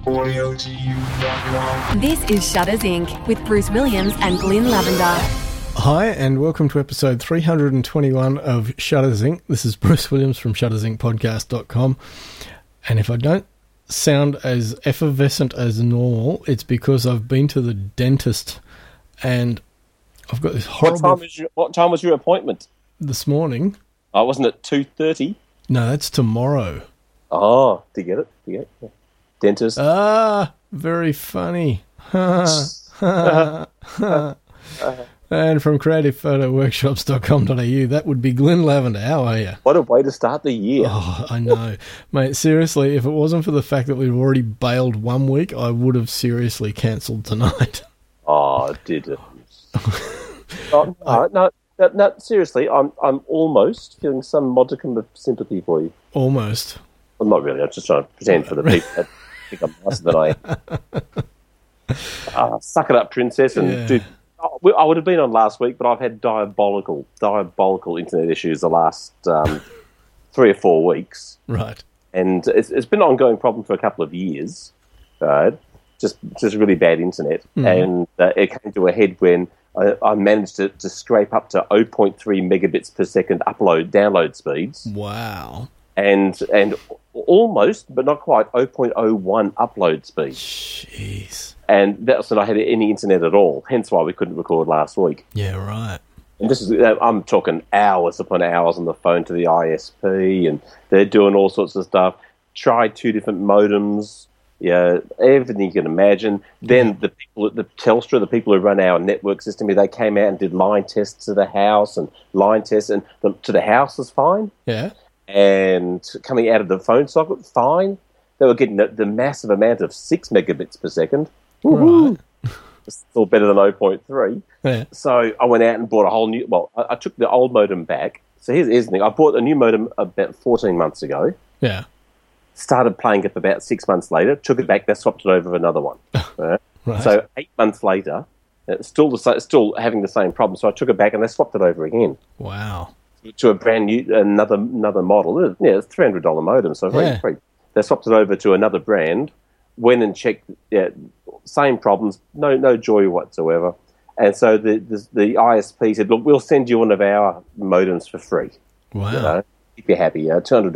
This is Shutters Inc. with Bruce Williams and Glyn Lavender. Hi, and welcome to episode 321 of Shutters Inc. This is Bruce Williams from shuttersincpodcast.com. And if I don't sound as effervescent as normal, it's because I've been to the dentist and I've got this horrible... What time was your appointment? This morning. Oh, wasn't it 2:30? No, that's tomorrow. Oh, did you get it? Yeah. Dentist. Very funny. And from creativephotoworkshops.com.au, that would be Glyn Lavender. How are you? What a way to start the year. Oh, I know. Mate, seriously, if it wasn't for the fact that we've already bailed 1 week, I would have seriously cancelled tonight. Oh, did it? No, seriously, I'm almost feeling some modicum of sympathy for you. Almost. Well, not really. I'm just trying to pretend for the people that think I'm nicer than I am. Suck it up, princess, and do... I would have been on last week, but I've had diabolical internet issues the last 3 or 4 weeks. Right. And it's been an ongoing problem for a couple of years. Just really bad internet. And it came to a head when I managed to scrape up to 0.3 megabits per second download speeds. Wow. And almost, but not quite, 0.01 upload speed. Jeez. And that's when I had any internet at all, hence why we couldn't record last week. Yeah, right. And this is, I'm talking hours upon hours on the phone to the ISP, and they're doing all sorts of stuff. Tried 2 different modems, everything you can imagine. Then the people at the Telstra, the people who run our network system, they came out and did line tests to the house, and line tests, and to the house was fine. Yeah. And coming out of the phone socket, fine. They were getting the massive amount of 6 megabits per second. Right. Still better than 0.3. Yeah. So I went out and bought a whole new... Well, I took the old modem back. So here's the thing. I bought a new modem about 14 months ago. Yeah. Started playing it about 6 months later. Took it back. They swapped it over for another one. Right? So 8 months later, it's still having the same problem. So I took it back and they swapped it over again. Wow. To a brand new, another model. Yeah, it's $300 modem, so very cheap. They swapped it over to another brand, went and checked, same problems, no joy whatsoever. And so the ISP said, look, we'll send you one of our modems for free. Wow. Keep you happy,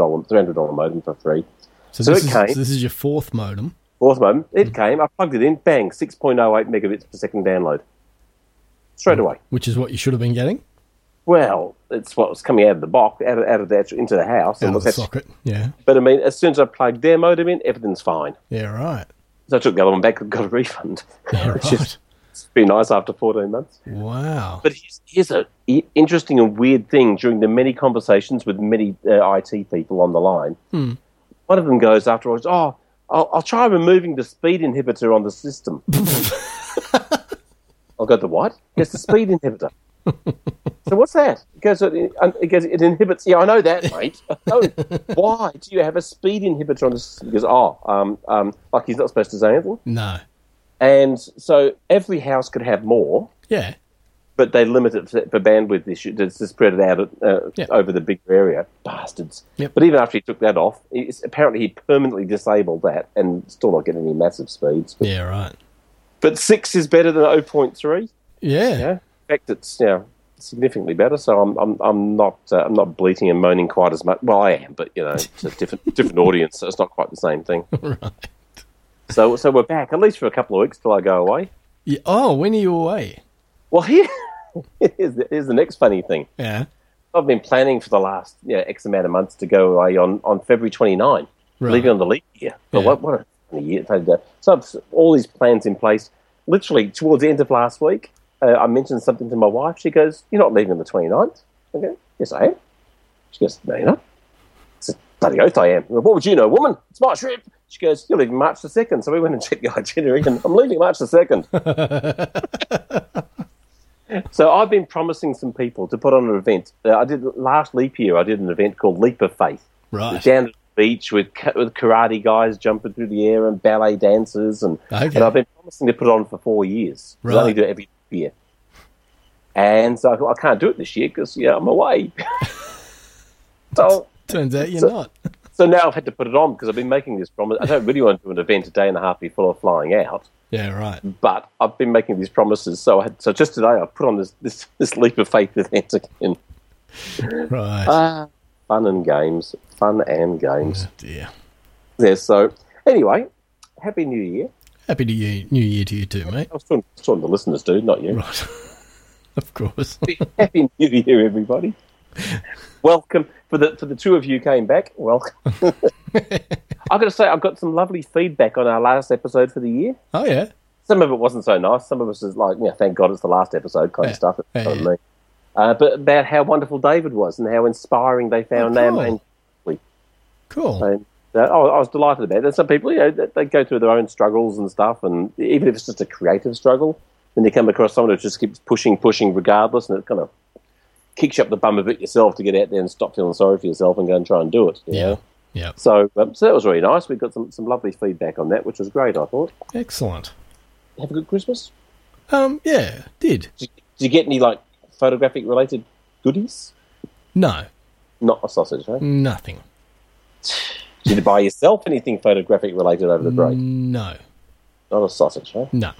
$300 modem for free. So this is your fourth modem? Fourth modem. It came, I plugged it in, bang, 6.08 megabits per second download. Straight away. Which is what you should have been getting? Well, it's what was coming out of the box, out of the into the house. Out of the socket, yeah. But I mean, as soon as I plugged their modem in, everything's fine. Yeah, right. So I took the other one back and got a refund. Yeah, right. It's been nice after 14 months. Wow. But here's an interesting and weird thing. During the many conversations with many IT people on the line, one of them goes afterwards, I'll try removing the speed inhibitor on the system. I'll go, the what? Yes, the speed inhibitor. So what's that? It goes, it inhibits... Yeah, I know that, mate. No, why do you have a speed inhibitor on the system? Because, like he's not supposed to say anything? No. And so every house could have more. Yeah. But they limit it for bandwidth issue to spread it out over the bigger area. Bastards. Yep. But even after he took that off, apparently he permanently disabled that and still not getting any massive speeds. Yeah, right. But 6 is better than 0.3. Yeah. In fact, it's significantly better. So I'm not bleating and moaning quite as much. Well, I am, but it's a different audience, so it's not quite the same thing. Right. So we're back at least for a couple of weeks till I go away. Yeah. Oh, when are you away? Well, here's the next funny thing. Yeah. I've been planning for the last X amount of months to go away on February 29, leaving on the leap year. But what a year! So I've all these plans in place. Literally towards the end of last week, I mentioned something to my wife. She goes, "You're not leaving on the 29th?" I go, "Yes, I am." She goes, "No, you're not." I said, "Bloody oath I am." I go, "What would you know, woman? It's my trip." She goes, "You're leaving March the 2nd." So we went and checked the itinerary, and I'm leaving March the 2nd. So I've been promising some people to put on an event. I did last leap year. I did an event called Leap of Faith. Right. Down at the beach with karate guys jumping through the air and ballet dancers, and I've been promising to put it on for 4 years. Right. I only do it every year, and so I can't do it this year because I'm away. So turns out you're not. So now I've had to put it on because I've been making this promise. I don't really want to do an event a day and a half before flying out. Yeah, right. But I've been making these promises. So just today I put on this leap of faith event again. Right. Fun and games. Oh, dear. Yeah, so anyway, Happy New Year. Happy New Year to you too, mate. I was talking to the listeners, dude, not you. Right. Of course. Happy New Year, everybody. Welcome. For the two of you came back, welcome. I've got to say, I've got some lovely feedback on our last episode for the year. Oh, yeah? Some of it wasn't so nice. Some of us is like, thank God it's the last episode kind of stuff. But about how wonderful David was and how inspiring they found him. Cool. And, I was delighted about it. And some people, they go through their own struggles and stuff, and even if it's just a creative struggle, then you come across someone who just keeps pushing regardless, and it kind of kicks you up the bum a bit yourself to get out there and stop feeling sorry for yourself and go and try and do it. Yeah. So that was really nice. We got some lovely feedback on that, which was great, I thought. Excellent. Have a good Christmas? Yeah, did. Did you get any, like, photographic-related goodies? No. Not a sausage, right? Nothing. Did you buy yourself anything photographic-related over the break? No. Not a sausage, right? No.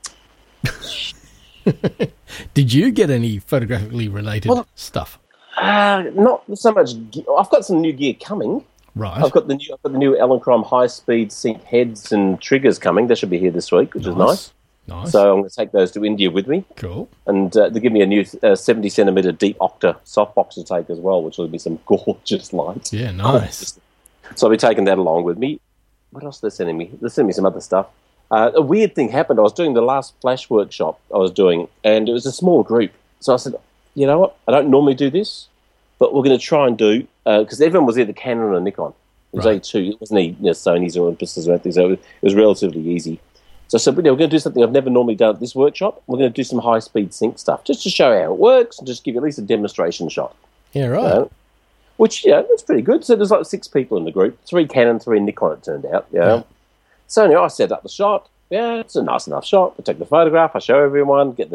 Did you get any photographically related stuff? Not so much. I've got some new gear coming. Right. I've got the new Elinchrom high-speed sync heads and triggers coming. They should be here this week, which is nice. Nice. So I'm going to take those to India with me. Cool. And they give me a new 70-centimetre deep octa softbox to take as well, which will be some gorgeous light. Yeah, nice. So I'll be taking that along with me. What else are they sending me? They're sending me some other stuff. A weird thing happened. I was doing the last Flash workshop I was doing, and it was a small group. So I said, you know what? I don't normally do this, but we're going to try and do, because everyone was either Canon or Nikon. It was only two. It wasn't any Sonys or Olympus or anything, so it was relatively easy. So I said, we're going to do something I've never normally done at this workshop. We're going to do some high-speed sync stuff, just to show how it works and just give you at least a demonstration shot. Yeah, right. Which, that's pretty good. So there's like 6 people in the group, 3 Canon, 3 Nikon, it turned out. Yeah. So anyway, I set up the shot. Yeah, it's a nice enough shot. I take the photograph, I show everyone, get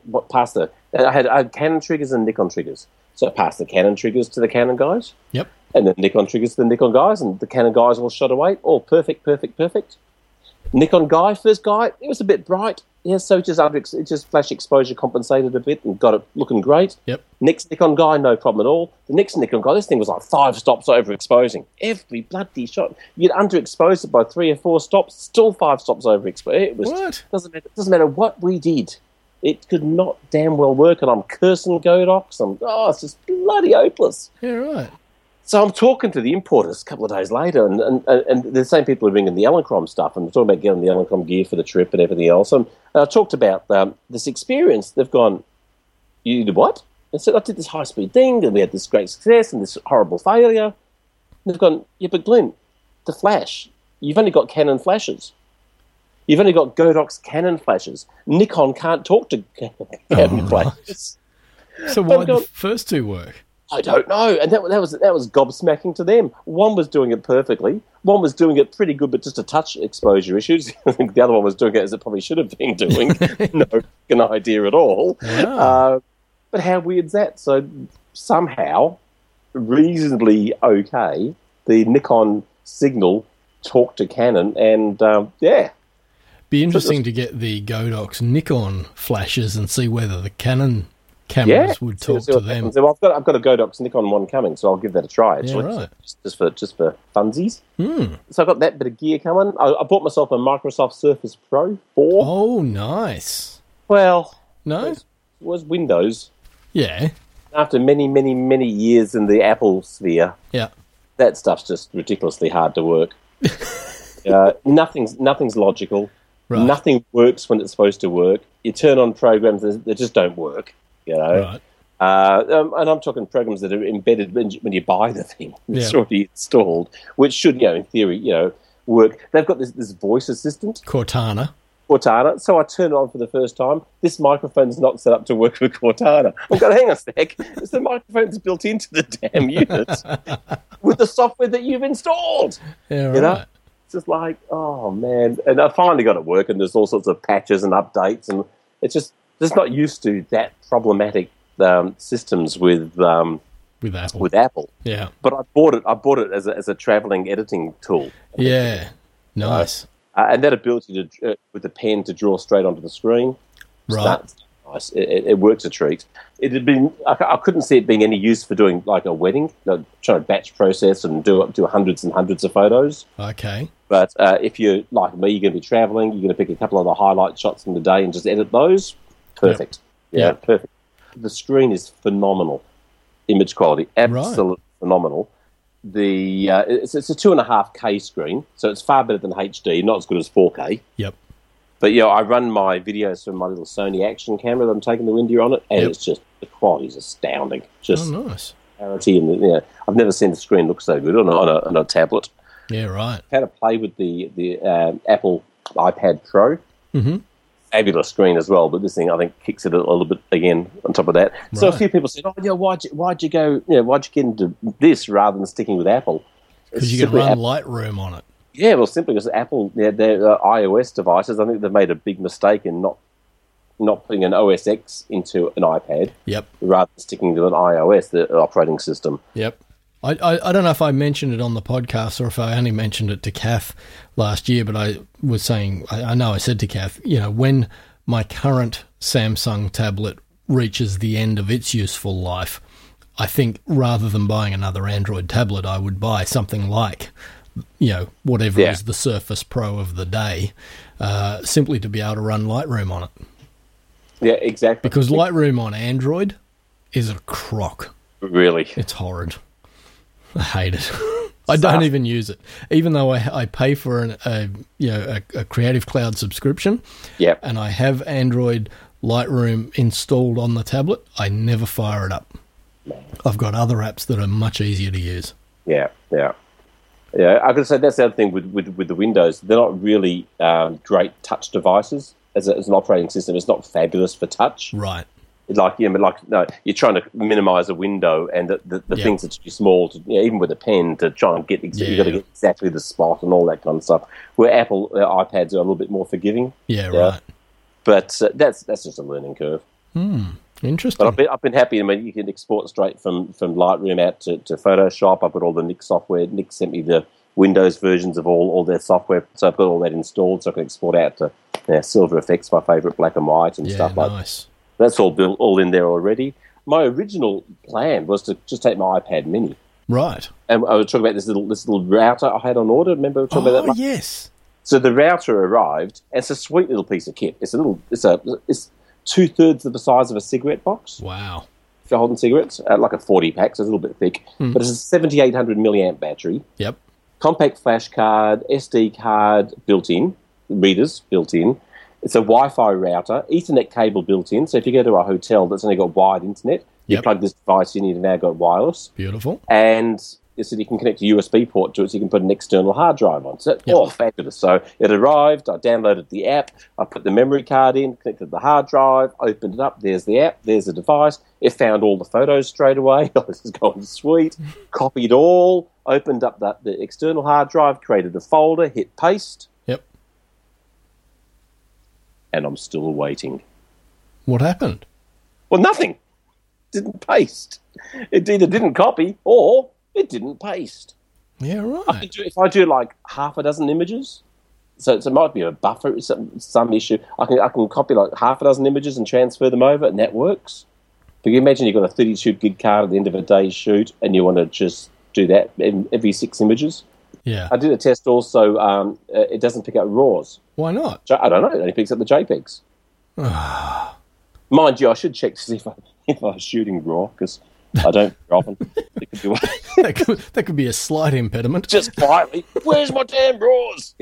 I had Canon triggers and Nikon triggers. So I passed the Canon triggers to the Canon guys. Yep. And then Nikon triggers to the Nikon guys, and the Canon guys all shot away. All perfect. Nikon guy, first guy, it was a bit bright. Yeah, so it just flash exposure compensated a bit and got it looking great. Yep. Next Nikon guy, no problem at all. The next Nikon guy, this thing was like 5 stops overexposing. Every bloody shot. You'd underexpose it by 3 or 4 stops, still 5 stops overexposing. It was doesn't matter what we did. It could not damn well work, and I'm cursing Godox. It's just bloody hopeless. Yeah, right. So I'm talking to the importers a couple of days later, and the same people are bringing the Elinchrom stuff, and we're talking about getting the Elinchrom gear for the trip and everything else. And I talked about this experience. They've gone, you did what? I said, I did this high-speed thing, and we had this great success and this horrible failure. And they've gone, yeah, but Glenn, the flash, you've only got Canon flashes. You've only got Godox Canon flashes. Nikon can't talk to Canon flashes. So why did the first 2 work? I don't know, and that was gobsmacking to them. One was doing it perfectly, one was doing it pretty good, but just a touch exposure issues. I think the other one was doing it as it probably should have been doing. No fucking idea at all. Wow. But how weird's that? So somehow, reasonably okay, the Nikon signal talked to Canon, and Be interesting to get the Godox Nikon flashes and see whether the Canon cameras would talk to them. Well, I've got a Godox Nikon one coming, so I'll give that a try. Actually, right. just for funsies. So I got that bit of gear coming. I bought myself a Microsoft Surface Pro 4. Oh, nice. Well, no, it was Windows. Yeah. After many, many, many years in the Apple sphere, that stuff's just ridiculously hard to work. Nothing's logical. Right. Nothing works when it's supposed to work. You turn on programs that just don't work. Right. And I'm talking programs that are embedded when you buy the thing. It's already installed, which should, in theory, work. They've got this voice assistant. Cortana. So I turn it on for the first time. This microphone's not set up to work with Cortana. I'm going, hang on a sec. It's the microphone's built into the damn unit with the software that you've installed. Yeah, right. It's just like, oh, man. And I finally got it working. There's all sorts of patches and updates, and it's just not used to that problematic systems with with Apple. With Apple. Yeah. But I bought it as a traveling editing tool. Yeah. Nice. And that ability to with the pen to draw straight onto the screen. Right. That's nice. It works a treat. It had been. I couldn't see it being any use for doing like a wedding, trying to batch process and do hundreds and hundreds of photos. Okay. But if you're like me, you're going to be traveling. You're going to pick a couple of the highlight shots from the day and just edit those. Perfect. Yep. Yeah, perfect. The screen is phenomenal. Image quality, absolutely phenomenal. It's a 2.5K screen, so it's far better than HD. Not as good as 4K. Yep. But yeah, I run my videos from my little Sony action camera that I'm taking the India on it, and it's just the quality is astounding. Just nice clarity, and I've never seen the screen look so good on a tablet. Yeah, right. Had to play with the Apple iPad Pro. Mm-hmm. Fabulous screen as well, but this thing I think kicks it a little bit again on top of that. Right. So a few people said, "Oh, yeah, why'd you get into this rather than sticking with Apple?" Because you can run Lightroom on it. Yeah, well, simply because Apple, their iOS devices, I think they've made a big mistake in not putting an OS X into an iPad. Yep. Rather than sticking to an iOS, the operating system. Yep. I don't know if I mentioned it on the podcast or if I only mentioned it to Kath last year, but I was saying, I know I said to Kath, when my current Samsung tablet reaches the end of its useful life, I think rather than buying another Android tablet, I would buy something like, whatever is the Surface Pro of the day, simply to be able to run Lightroom on it. Yeah, exactly. Because Lightroom on Android is a crock. Really? It's horrid. I hate it. I don't even use it, even though I pay for a Creative Cloud subscription. Yep. And I have Android Lightroom installed on the tablet. I never fire it up. I've got other apps that are much easier to use. Yeah. I could say that's the other thing with the Windows. They're not really great touch devices as an operating system. It's not fabulous for touch. Right. You're trying to minimise a window, and the things that too small to, even with a pen to try and get you've got to get exactly the spot and all that kind of stuff. Where Apple iPads are a little bit more forgiving. Yeah, right. But that's just a learning curve. Interesting. But I've been happy. I mean, you can export straight from Lightroom out to Photoshop. I've got all the Nik software. Nik sent me the Windows versions of all their software, so I've got all that installed, so I can export out to Silver Effects, my favourite, black and white and stuff like that. Nice. That's all built, all in there already. My original plan was to just take my iPad Mini. Right. And I was talking about this little router I had on order. Remember we were talking about that? Yes. So the router arrived, and it's a sweet little piece of kit. It's 2/3 of the size of a cigarette box. Wow. If you're holding cigarettes, like a 40 pack, so it's a little bit thick. But it's a 7,800 milliamp battery. Yep. Compact flash card, SD card built in, readers built in. It's a Wi-Fi router, Ethernet cable built in. So if you go to a hotel that's only got wired internet, you plug this device in, you've now got wireless. Beautiful. And so you can connect a USB port to it, so you can put an external hard drive on. So, fabulous. So it arrived, I downloaded the app, I put the memory card in, connected the hard drive, opened it up, there's the app, there's the device. It found all the photos straight away. This is going sweet. Copied all, opened up the external hard drive, created a folder, hit paste. And I'm still waiting. What happened? Well, nothing. Didn't paste. It either didn't copy or it didn't paste. Yeah, right. If I do like half a dozen images, so it might be a buffer, some issue. I can copy like half a dozen images and transfer them over, and that works. But you imagine you've got a 32 gig card at the end of a day's shoot, and you want to just do that every 6 images. Yeah. I did a test also. It doesn't pick up RAWs. Why not? I don't know. It only picks up the JPEGs. Mind you, I should check to see if I was shooting RAW, because I don't very often. That could be a slight impediment. Just quietly, where's my damn RAWs?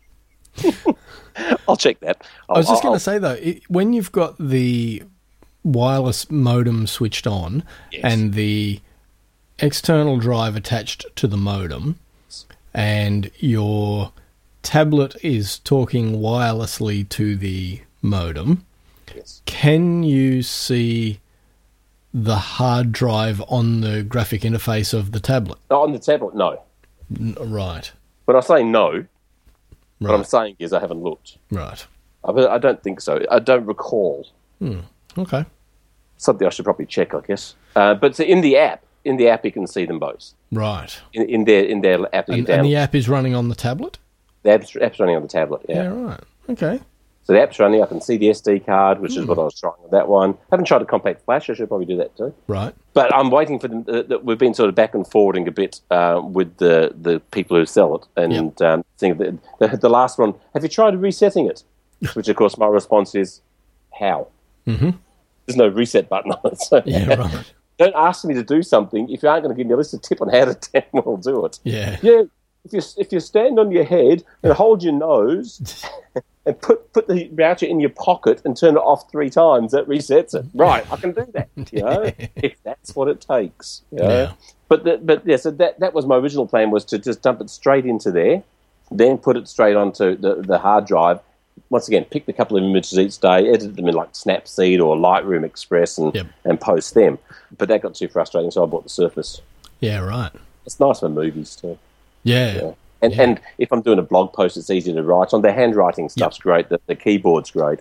I'll check that. I was just going to say, though, when you've got the wireless modem switched on and the external drive attached to the modem, and your tablet is talking wirelessly to the modem, can you see the hard drive on the graphic interface of the tablet? On the tablet, no. Right. When I say no, what I'm saying is I haven't looked. Right. I don't think so. I don't recall. Okay. Something I should probably check, I guess. But in the app, in the app you can see them both. Right. In their app that you download. And the app is running on the tablet? The app's running on the tablet, yeah. Yeah, right. Okay. So the app's running. I can see the SD card, which is what I was trying with that one. Haven't tried a compact flash. I should probably do that too. Right. But I'm waiting for them. We've been sort of back and forwarding a bit with the people who sell it. And think the last one, have you tried resetting it? Which, of course, my response is, how? Mm-hmm. There's no reset button on it. So right. Don't ask me to do something if you aren't going to give me a list of tip on how to damn well do it. Yeah. Yeah. If you stand on your head and hold your nose and put the router in your pocket and turn it off 3 times, that resets it. Right, I can do that, if that's what it takes. Yeah. So that was my original plan, was to just dump it straight into there, then put it straight onto the hard drive. Once again, pick a couple of images each day, edit them in like Snapseed or Lightroom Express and post them. But that got too frustrating, so I bought the Surface. Yeah, right. It's nice for movies too. Yeah. And if I'm doing a blog post, it's easy to write on. The handwriting stuff's great. The keyboard's great.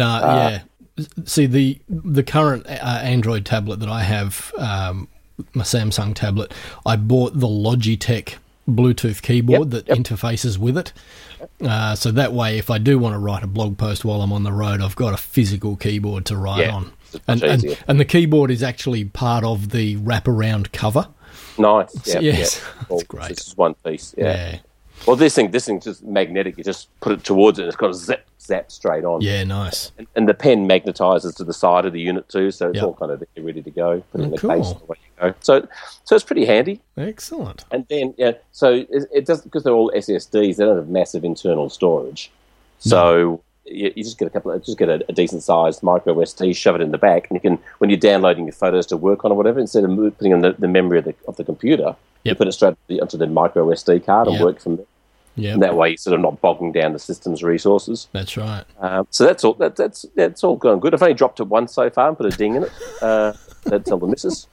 See, the current Android tablet that I have, my Samsung tablet, I bought the Logitech Bluetooth keyboard that interfaces with it. So that way, if I do want to write a blog post while I'm on the road, I've got a physical keyboard to write on. And the keyboard is actually part of the wraparound cover. Nice. Yes. That's great. This is one piece. Yeah. Well, this thing's just magnetic. You just put it towards it and it's got a zap straight on. Yeah, nice. And the pen magnetises to the side of the unit too, so it's all kind of there, ready to go. Put it in the case and away you go. So it's pretty handy. Excellent. And then, so it does, because they're all SSDs, they don't have massive internal storage. So you just get a decent sized micro SD, shove it in the back, and you can, when you're downloading your photos to work on or whatever, instead of putting in the memory of the computer, you put it straight onto the micro SD card and work from there. Yeah. And that way, you're sort of not bogging down the system's resources. That's right. So that's all. That's all going good. I've only dropped it once so far and put a ding in it. That's all the missus.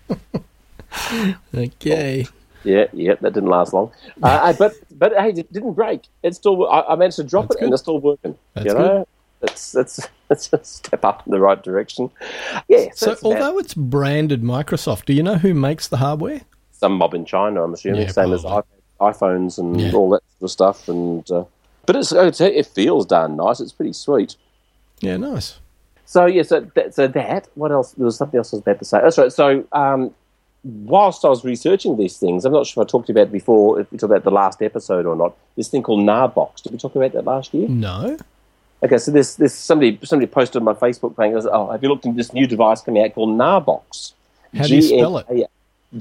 Okay. Yeah, that didn't last long. But hey, it didn't break. It's still. I managed to drop it, and it's still working. That's good. That's a step up in the right direction. Yeah. So although it's branded Microsoft, do you know who makes the hardware? Some mob in China, I'm assuming. Same as iPhones and all that sort of stuff. And but it feels darn nice. It's pretty sweet. Yeah, nice. So that. What else? There was something else I was about to say. That's right. So whilst I was researching these things, I'm not sure if I talked to you about it before, if we talked about the last episode or not, this thing called Narbox. Did we talk about that last year? No. Okay, so there's somebody posted on my Facebook page, goes, have you looked into this new device coming out called Narbox? How do you spell it?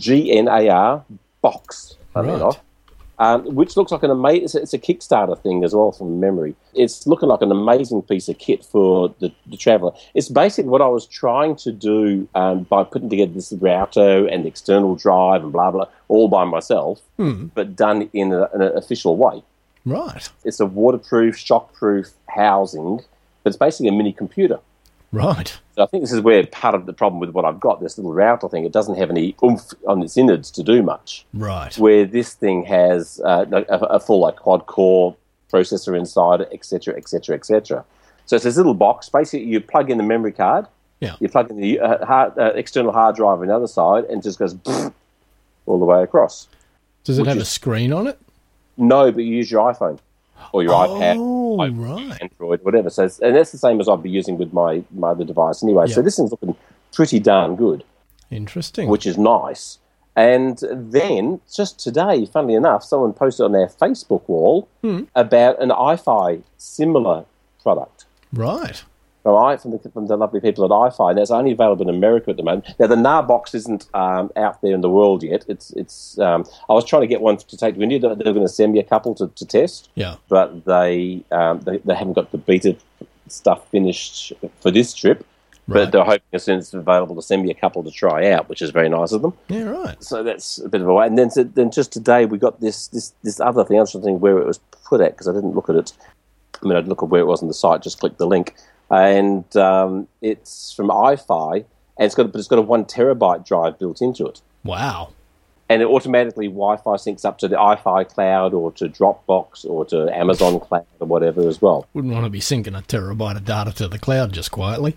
GNAR box. Right. Which looks like an amazing... It's a Kickstarter thing as well, from memory. It's looking like an amazing piece of kit for the traveller. It's basically what I was trying to do by putting together this router and external drive and blah, blah, all by myself, but done in an official way. Right. It's a waterproof, shockproof housing, but it's basically a mini computer. Right. So I think this is where part of the problem with what I've got, this little router thing, it doesn't have any oomph on its innards to do much. Right. Where this thing has a full quad-core processor inside it, etc., etc., etc. So it's this little box. Basically, you plug in the memory card, you plug in the external hard drive on the other side, and it just goes all the way across. Does it have a screen on it? No, but you use your iPhone or your iPad, right. Android, whatever. So, and that's the same as I'll be using with my other device anyway. So this thing's looking pretty darn good. Interesting. Which is nice. And then, just today, funnily enough, someone posted on their Facebook wall about an iFi similar product. Right. From the lovely people at iFi. That's only available in America at the moment. Now, the Narbox isn't out there in the world yet. It's. I was trying to get one to take to India. They're going to send me a couple to test. Yeah. But they haven't got the beta stuff finished for this trip. Right. But they're hoping as soon as it's available to send me a couple to try out, which is very nice of them. Yeah, right. So that's a bit of a way. And then just today we got this other thing. I was trying to think where it was put at because I didn't look at it. I mean, I'd look at where it was on the site, just click the link. And it's from iFi, and it's got a 1 terabyte drive built into it. Wow! And it automatically Wi-Fi syncs up to the iFi cloud or to Dropbox or to Amazon Cloud or whatever as well. Wouldn't want to be syncing a terabyte of data to the cloud just quietly.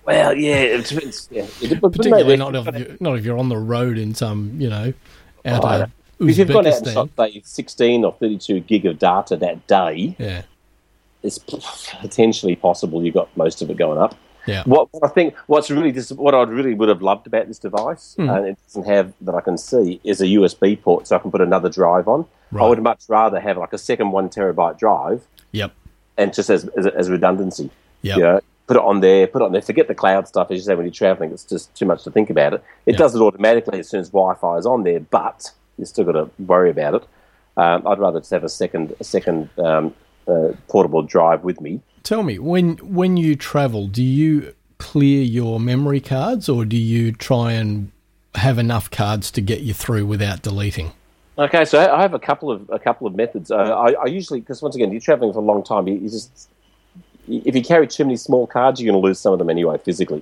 Well, yeah, it depends. Yeah. Particularly not if you're on the road in some, out of if you've got out and Uzbekistan. shot, say, 16 or 32 gig of data that day, Yeah. it's potentially possible you got most of it going up. Yeah. What I think, what I really would have loved about this device, and it doesn't have that I can see, is a USB port, so I can put another drive on. Right. I would much rather have like a second 1 terabyte drive, Yep. and just as redundancy. Yep. You know, put it on there. Forget the cloud stuff, as you say, when you're traveling. It's just too much to think about it. It does it automatically as soon as Wi-Fi is on there, but you still got to worry about it. I'd rather just have a second portable drive with me. Tell me, when you travel, do you clear your memory cards, or do you try and have enough cards to get you through without deleting? Okay, so I have a couple of methods. I usually, because once again, you're traveling for a long time. If you carry too many small cards, you're going to lose some of them anyway physically.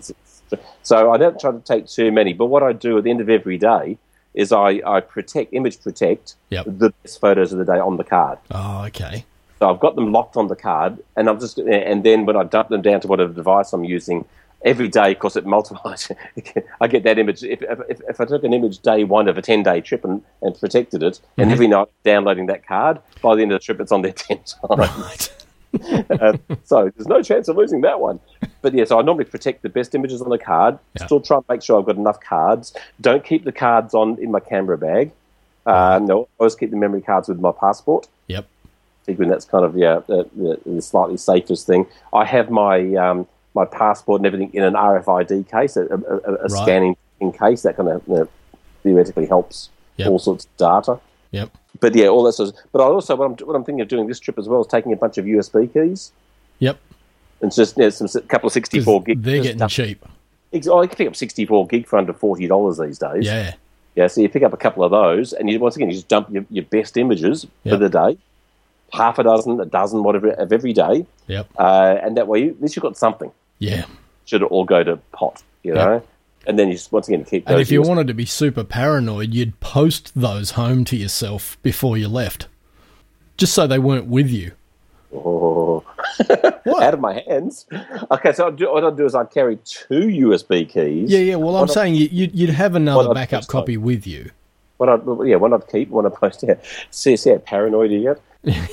So I don't try to take too many. But what I do at the end of every day is I image protect the best photos of the day on the card. Oh, okay. So I've got them locked on the card, and and then when I dump them down to whatever device I'm using every day, because it multiplies, I get that image. If I took an image day one of a 10-day trip and protected it, and every night downloading that card, by the end of the trip it's on there 10 times. Right. So there's no chance of losing that one. But yeah, so I normally protect the best images on the card. Still try and make sure I've got enough cards. Don't keep the cards in my camera bag. No, I always keep the memory cards with my passport. Yep. Thinking that's kind of the slightly safest thing. I have my my passport and everything in an RFID case, a scanning in case that kind of theoretically helps all sorts of data. Yep. But yeah, all that sort of. But I also what I'm thinking of doing this trip as well is taking a bunch of USB keys. Yep. And just a couple of 64 gig. They're getting cheap. Oh, you can pick up 64 gig for under $40 these days. Yeah. Yeah, so you pick up a couple of those, and you just dump your best images for the day, half a dozen, whatever, of every day. Yep. And that way, at least you've got something. Yeah. Should it all go to pot, you know? And then you just, once again, keep those. And if you wanted to be super paranoid, you'd post those home to yourself before you left, just so they weren't with you. Oh, out of my hands. Okay, so what I'd do is I'd carry 2 USB keys. Yeah. Well, I'm saying you'd have another backup copy with you. One I'd keep, one I'd post. Yeah. See how paranoid you get.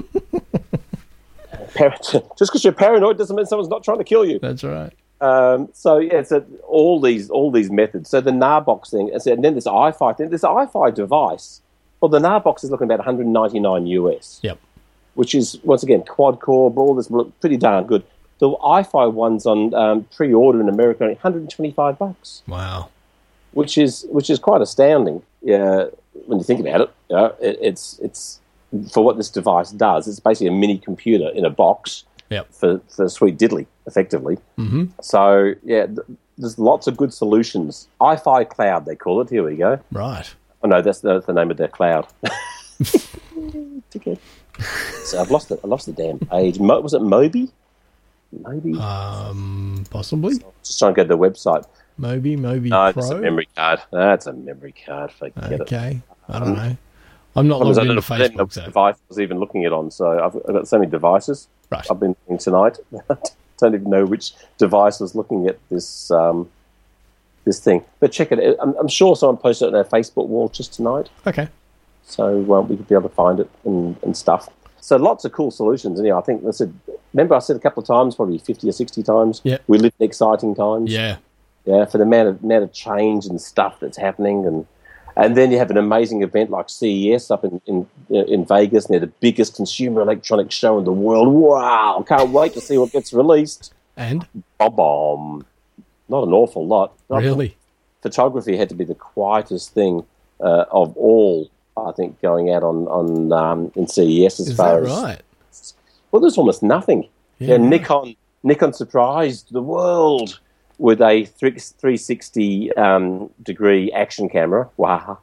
Just because you're paranoid doesn't mean someone's not trying to kill you. That's right. So all these methods. So the Narbox thing, and then this iFi thing. This iFi device. Well, the Narbox is looking about $199 US. Yep. Which is, once again, quad core, all this look pretty darn good. The iFi ones on pre-order in America are $125. Wow. Which is quite astounding. Yeah, when you think about it. It's for what this device does. It's basically a mini computer in a box. Yep. For sweet diddly, effectively. Mm-hmm. So yeah, there's lots of good solutions. iFi Cloud, they call it. Here we go. Right. Oh no, that's the name of their cloud. Ticket. So I've lost the damn page. Was it Moby? Maybe. Possibly. Just trying to go to the website. Moby No, Pro. it's a memory card. That's a memory card. Forget it. Okay. I don't know. I'm not logged into Facebook. The device I was even looking it on. So I've got so many devices. Right. I've been looking tonight. Don't even know which device was looking at this this thing. But check it. I'm sure someone posted it on our Facebook wall just tonight. Okay. So we could be able to find it and stuff. So lots of cool solutions. And I think remember I said a couple of times, probably 50 or 60 times, we live in exciting times. Yeah. Yeah, for the amount of change and stuff that's happening. And then you have an amazing event like CES up in Vegas. And they're the biggest consumer electronics show in the world. Wow, can't wait to see what gets released. And? Bomb. Not an awful lot. Really? Photography had to be the quietest thing of all, I think, going out on in CES as far as... Is that right? Well, there's almost nothing. Yeah, right. Nikon surprised the world with a 360 degree action camera. Wow.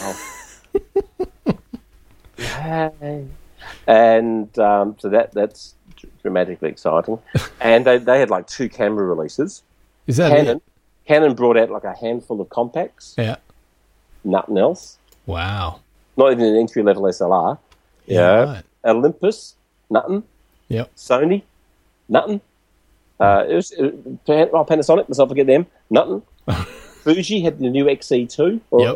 And so that's dramatically exciting. And they had like 2 camera releases. Is that Canon brought out like a handful of compacts. Yeah. Nothing else. Wow. Not even an entry-level SLR. Yeah. Right. Olympus, nothing. Yep. Sony, nothing. Panasonic, let's not forget them. Nothing. Fuji had the new XE2 or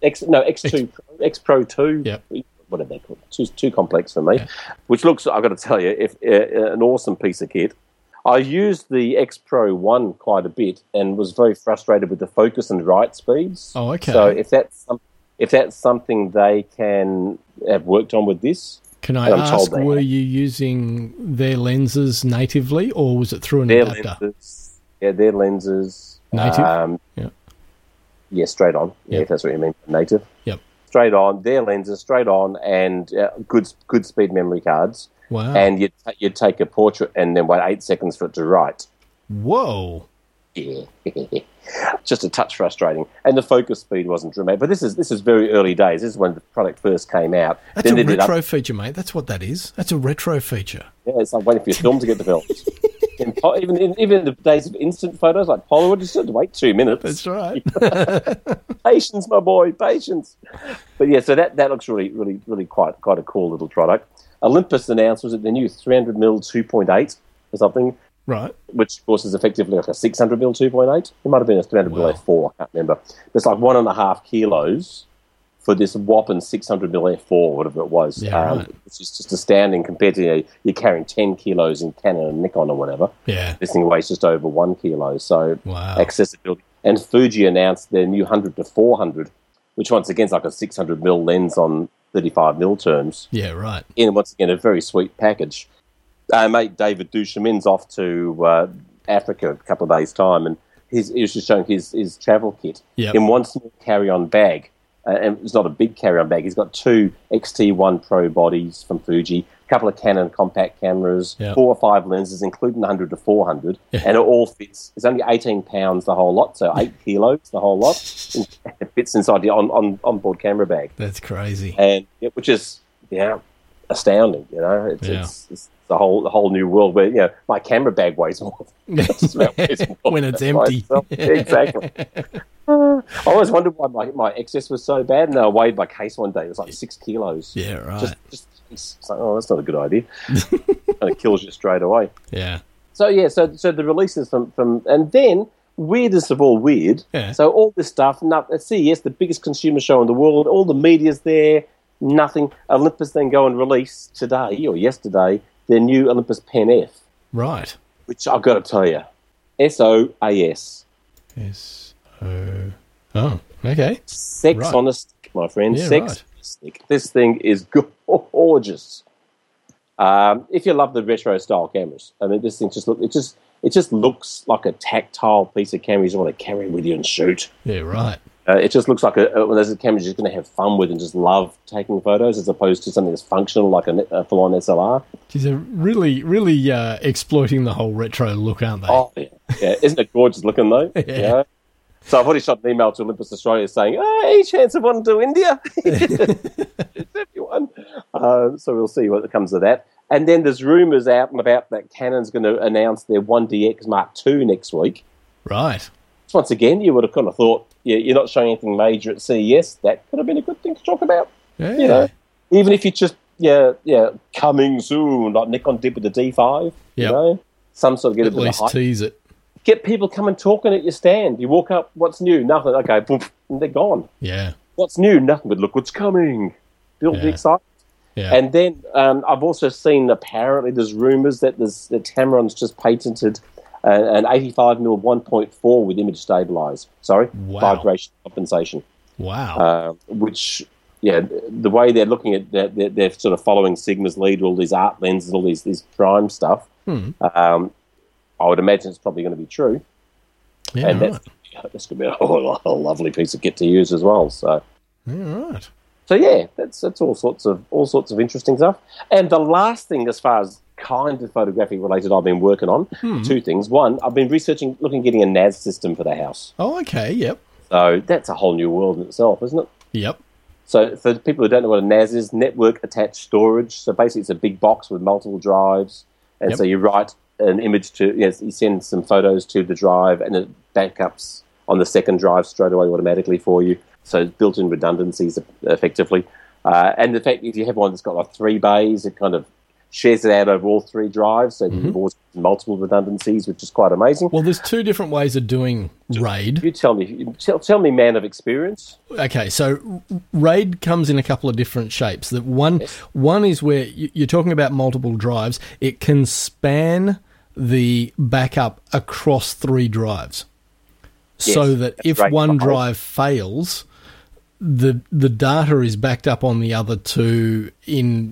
X2 X Pro 2. Yep. What are they called? Too complex for me. Yeah. Which looks, I've got to tell you, an awesome piece of kit. I used the X Pro 1 quite a bit and was very frustrated with the focus and write speeds. Oh, okay. So if that's something they can have worked on with this. Can I ask, were you using their lenses natively, or was it through an adapter? Their lenses. Native? Yeah, straight on. Yeah, if that's what you mean, native. Yep. Straight on, their lenses, straight on, and good speed memory cards. Wow. And you'd take a portrait and then wait 8 seconds for it to write. Whoa. Yeah. Just a touch frustrating. And the focus speed wasn't dramatic. But this is very early days. This is when the product first came out. That's a retro feature, mate. That's what that is. That's a retro feature. Yeah, it's like waiting for your film to get developed. Even in the days of instant photos like Polaroid, you still had to wait 2 minutes. That's right. Patience, my boy, patience. But yeah, so that looks really quite a cool little product. Olympus announced, was it the new 300mm 2.8 or something? Right. Which, of course, is effectively like a 600mm 2.8. It might have been a 300mm f4, I can't remember. But it's like 1.5 kilos for this whopping 600mm f4, whatever it was. Yeah, right. Which is just astounding compared to you're carrying 10 kilos in Canon and Nikon or whatever. Yeah. This thing weighs just over 1 kilo. So accessibility. And Fuji announced their new 100 to 400, which once again is like a 600mm lens on 35mm terms. Yeah, right. And once again, a very sweet package. Mate David Duchemin's off to Africa a couple of days' time, and he was just showing his travel kit in one small carry-on bag. And it's not a big carry-on bag. He's got 2 XT1 Pro bodies from Fuji, a couple of Canon compact cameras, 4 or 5 lenses, including 100 to 400, and it all fits. It's only 18 pounds the whole lot, so 8 kilos the whole lot. It fits inside the onboard camera bag. That's crazy. And which is astounding. You know, it's the whole new world where my camera bag weighs more. When it's empty. Exactly. I always wondered why my excess was so bad, and I weighed my case one day. It was like 6 kilos. Yeah, right. Just like, that's not a good idea. And it kills you straight away. Yeah. So the releases from and then weirdest of all weird. Yeah. So all this stuff. At CES, the biggest consumer show in the world, all the media's there. Nothing. Olympus then go and release today or yesterday their new Olympus Pen F. Right. Which I've got to tell you, SOAS. Oh, okay. Sex on a stick, my friend. Yeah, Sex on a stick. This thing is gorgeous. If you love the retro style cameras, I mean, this thing it just looks like a tactile piece of camera you just want to carry with you and shoot. Yeah, right. It just looks like one of those cameras you're just going to have fun with and just love taking photos, as opposed to something that's functional like a full-on SLR. They're really exploiting the whole retro look, aren't they? Oh, yeah. Isn't it gorgeous looking, though? Yeah. You know? So I've already shot an email to Olympus Australia saying, any chance of wanting to do India? It's everyone. So we'll see what comes of that. And then there's rumours out and about that Canon's going to announce their 1DX Mark II next week. Right. Once again, you would have kind of thought, you're not showing anything major at CES. That could have been a good thing to talk about. Yeah. You know, even if you just, coming soon, like Nikon did with the D5. You know, some sort of get a bit of hype. At least tease it. Get people coming talking at your stand. You walk up, what's new? Nothing. Okay, boom, and they're gone. Yeah. What's new? Nothing. But look what's coming. Build the excitement. Yeah. And then I've also seen, apparently there's rumours that Tamron's just patented an 85mm 1.4 with image stabilize. Vibration compensation. Wow. Which, the way they're looking at that, they're sort of following Sigma's lead, all these art lenses, all these prime stuff. I would imagine it's probably going to be true. Yeah, and that's going to be a lovely piece of kit to use as well. So, right. So that's all sorts of interesting stuff. And the last thing, as far as kind of photography related, I've been working on 2 things. One, I've been looking at getting a NAS system for the house. Oh, okay. Yep. So that's a whole new world in itself, isn't it? Yep. So for people who don't know what a NAS is, network attached storage. So basically, it's a big box with multiple drives, and so you write an image to, you send some photos to the drive, and it backups on the second drive straight away automatically for you. So built-in redundancies effectively. And the fact if you have one that's got like 3 bays, it kind of shares it out over all 3 drives, so you've always multiple redundancies, which is quite amazing. Well, there's 2 different ways of doing RAID. You tell me, man of experience. Okay, so RAID comes in a couple of different shapes. That one is where you're talking about multiple drives. It can span the backup across 3 drives, so that if one drive fails, the data is backed up on the other 2 in.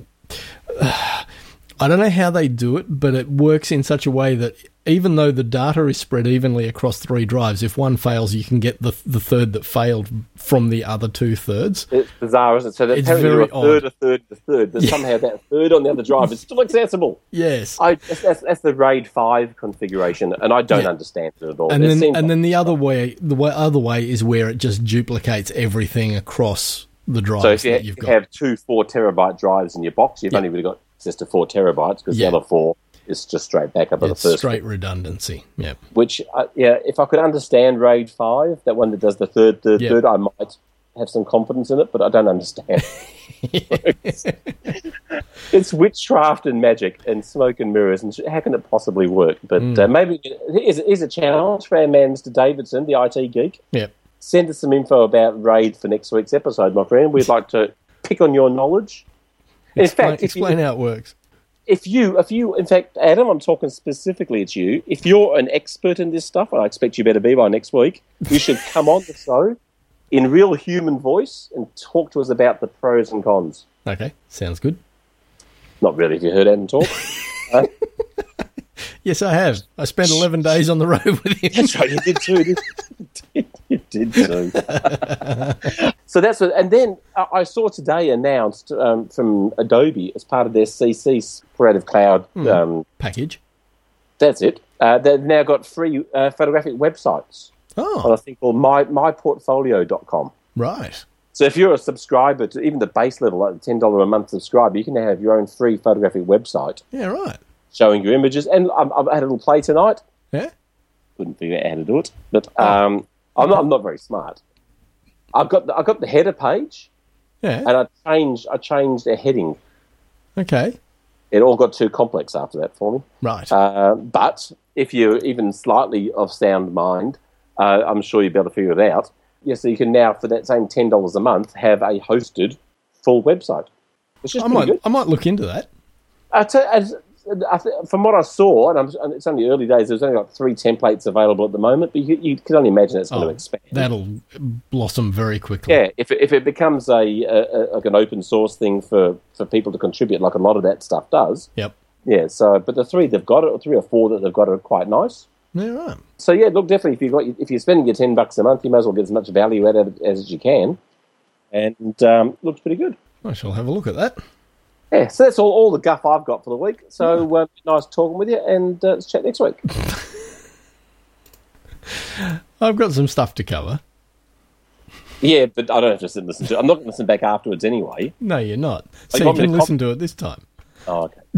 I don't know how they do it, but it works in such a way that even though the data is spread evenly across 3 drives, if one fails, you can get the third that failed from the other 2/3. It's bizarre, isn't it? So it's very odd. a third, but somehow that third on the other drive is still accessible. Yes. That's the RAID 5 configuration, and I don't understand it at all. And then the other way is where it just duplicates everything across the drives. So if that you've got. Have 2 4-terabyte drives in your box, you've only really got access to 4 terabytes because the other 4 is just straight back up on the first. Straight redundancy. Yeah. Which, if I could understand RAID 5, that one that does the third, I might have some confidence in it, but I don't understand. It's witchcraft and magic and smoke and mirrors, and how can it possibly work? But maybe here's a challenge for our man, Mr. Davidson, the IT geek. Yeah. Send us some info about RAID for next week's episode, my friend. We'd like to pick on your knowledge. Explain how it works. If you, in fact, Adam, I'm talking specifically to you. If you're an expert in this stuff, and I expect you better be by next week, you should come on the show in real human voice and talk to us about the pros and cons. Okay, sounds good. Not really, if you heard Adam talk. Yes, I have. I spent 11 days on the road with him. That's right, you did too. You did too. So that's what, and then I saw today announced from Adobe as part of their CC Creative Cloud package. That's it. They've now got free photographic websites on a thing called myportfolio.com. Right. So if you're a subscriber to even the base level, like the $10 a month subscriber, you can now have your own free photographic website. Yeah, right. Showing your images. And I've had a little play tonight. Yeah? Couldn't figure out how to do it. But I'm not very smart. I got the header page. Yeah. And I changed the heading. Okay. It all got too complex after that for me. Right. But if you're even slightly of sound mind, I'm sure you'll be able to figure it out. Yeah, so you can now, for that same $10 a month, have a hosted full website. Which is pretty good. I might look into that. From what I saw, and it's only early days, there's only like 3 templates available at the moment, but you can only imagine it's going to expand. That'll blossom very quickly. Yeah, if it becomes like an open source thing for people to contribute, like a lot of that stuff does. Yep. Yeah. So, but the 3 they've got, or 3 or 4 that they've got, are quite nice. Yeah, right. So yeah, look, definitely if you're spending your $10 a month, you might as well get as much value out of it as you can, and looks pretty good. I shall have a look at that. Yeah, so that's all the guff I've got for the week. So nice talking with you, and let's chat next week. I've got some stuff to cover. Yeah, but I don't have to listen to it. I'm not going to listen back afterwards anyway. No, you're not. So you can listen to it this time. Oh, okay.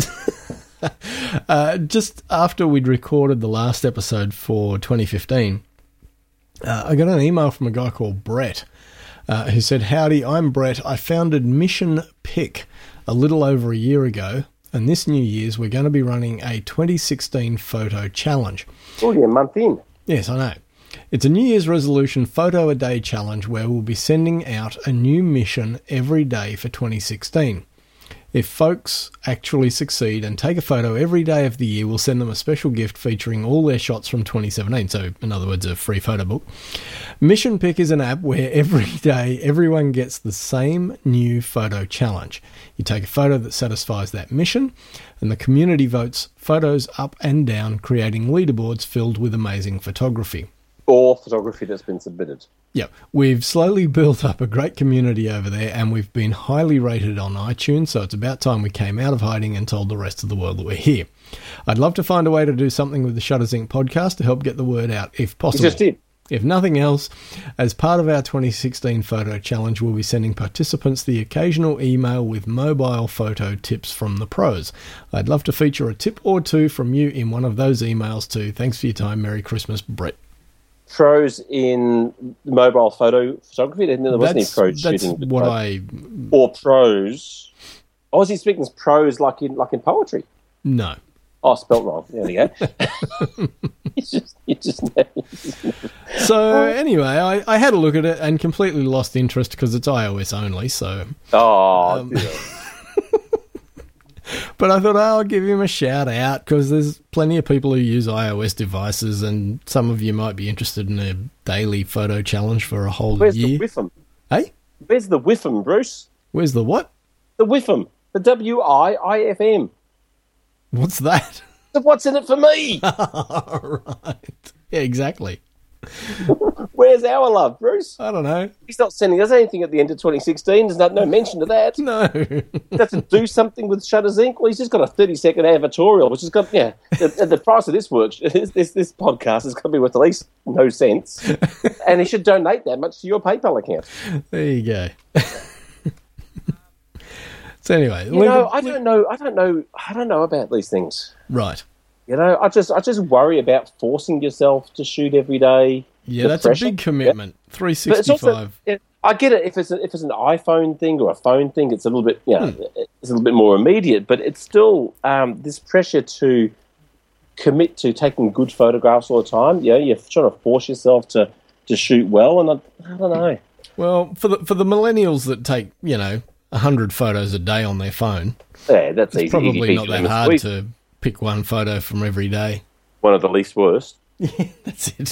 Just after we'd recorded the last episode for 2015, I got an email from a guy called Brett who said, "Howdy, I'm Brett. I founded Mission Pick a little over a year ago, and this New Year's we're going to be running a 2016 photo challenge." Oh, you're a month in. Yes, I know. It's a New Year's resolution photo a day challenge where we'll be sending out a new mission every day for 2016. If folks actually succeed and take a photo every day of the year, we'll send them a special gift featuring all their shots from 2017. So, in other words, a free photo book. Mission Pick is an app where every day everyone gets the same new photo challenge. You take a photo that satisfies that mission, and the community votes photos up and down, creating leaderboards filled with amazing photography. Or photography that's been submitted. Yeah, we've slowly built up a great community over there, and we've been highly rated on iTunes, so it's about time we came out of hiding and told the rest of the world that we're here. I'd love to find a way to do something with the Shutters Inc. podcast to help get the word out, if possible. You just did. If nothing else, as part of our 2016 photo challenge, we'll be sending participants the occasional email with mobile photo tips from the pros. I'd love to feature a tip or two from you in one of those emails too. Thanks for your time. Merry Christmas, Brett. Pros in mobile photography? There wasn't any pros shooting. That's what I... Or pros Or is he speaking prose like in poetry? No. Oh, spelt wrong. There we go. you just So anyway, I had a look at it and completely lost interest because it's iOS only. So. Dear. But I thought I'll give him a shout out because there's plenty of people who use iOS devices, and some of you might be interested in a daily photo challenge for a whole Where's year. the WIFM? Hey? Where's the WIFM, Bruce? Where's the what? The WIFM. The WIIFM. What's that? What's in it for me? Right. Yeah, exactly. Where's our love, Bruce? I don't know. He's not sending us anything at the end of 2016. There's no mention of that. No. He has to do something with Shutters Inc. Well, he's just got a 30-second advertorial, which has got, the price of this work, this podcast is going to be worth at least no cents. And he should donate that much to your PayPal account. There you go. So anyway, I don't know about these things. Right. I just worry about forcing yourself to shoot every day. Yeah, that's pressure. A big commitment. Yeah. 365. But it's also, I get it if it's an iPhone thing or a phone thing. It's a little bit, it's a little bit more immediate. But it's still this pressure to commit to taking good photographs all the time. You're trying to force yourself to shoot well, and I don't know. Well, for the millennials that take 100 photos a day on their phone, that's it's easy. Probably not that hard to pick one photo from every day. One of the least worst. Yeah, that's it.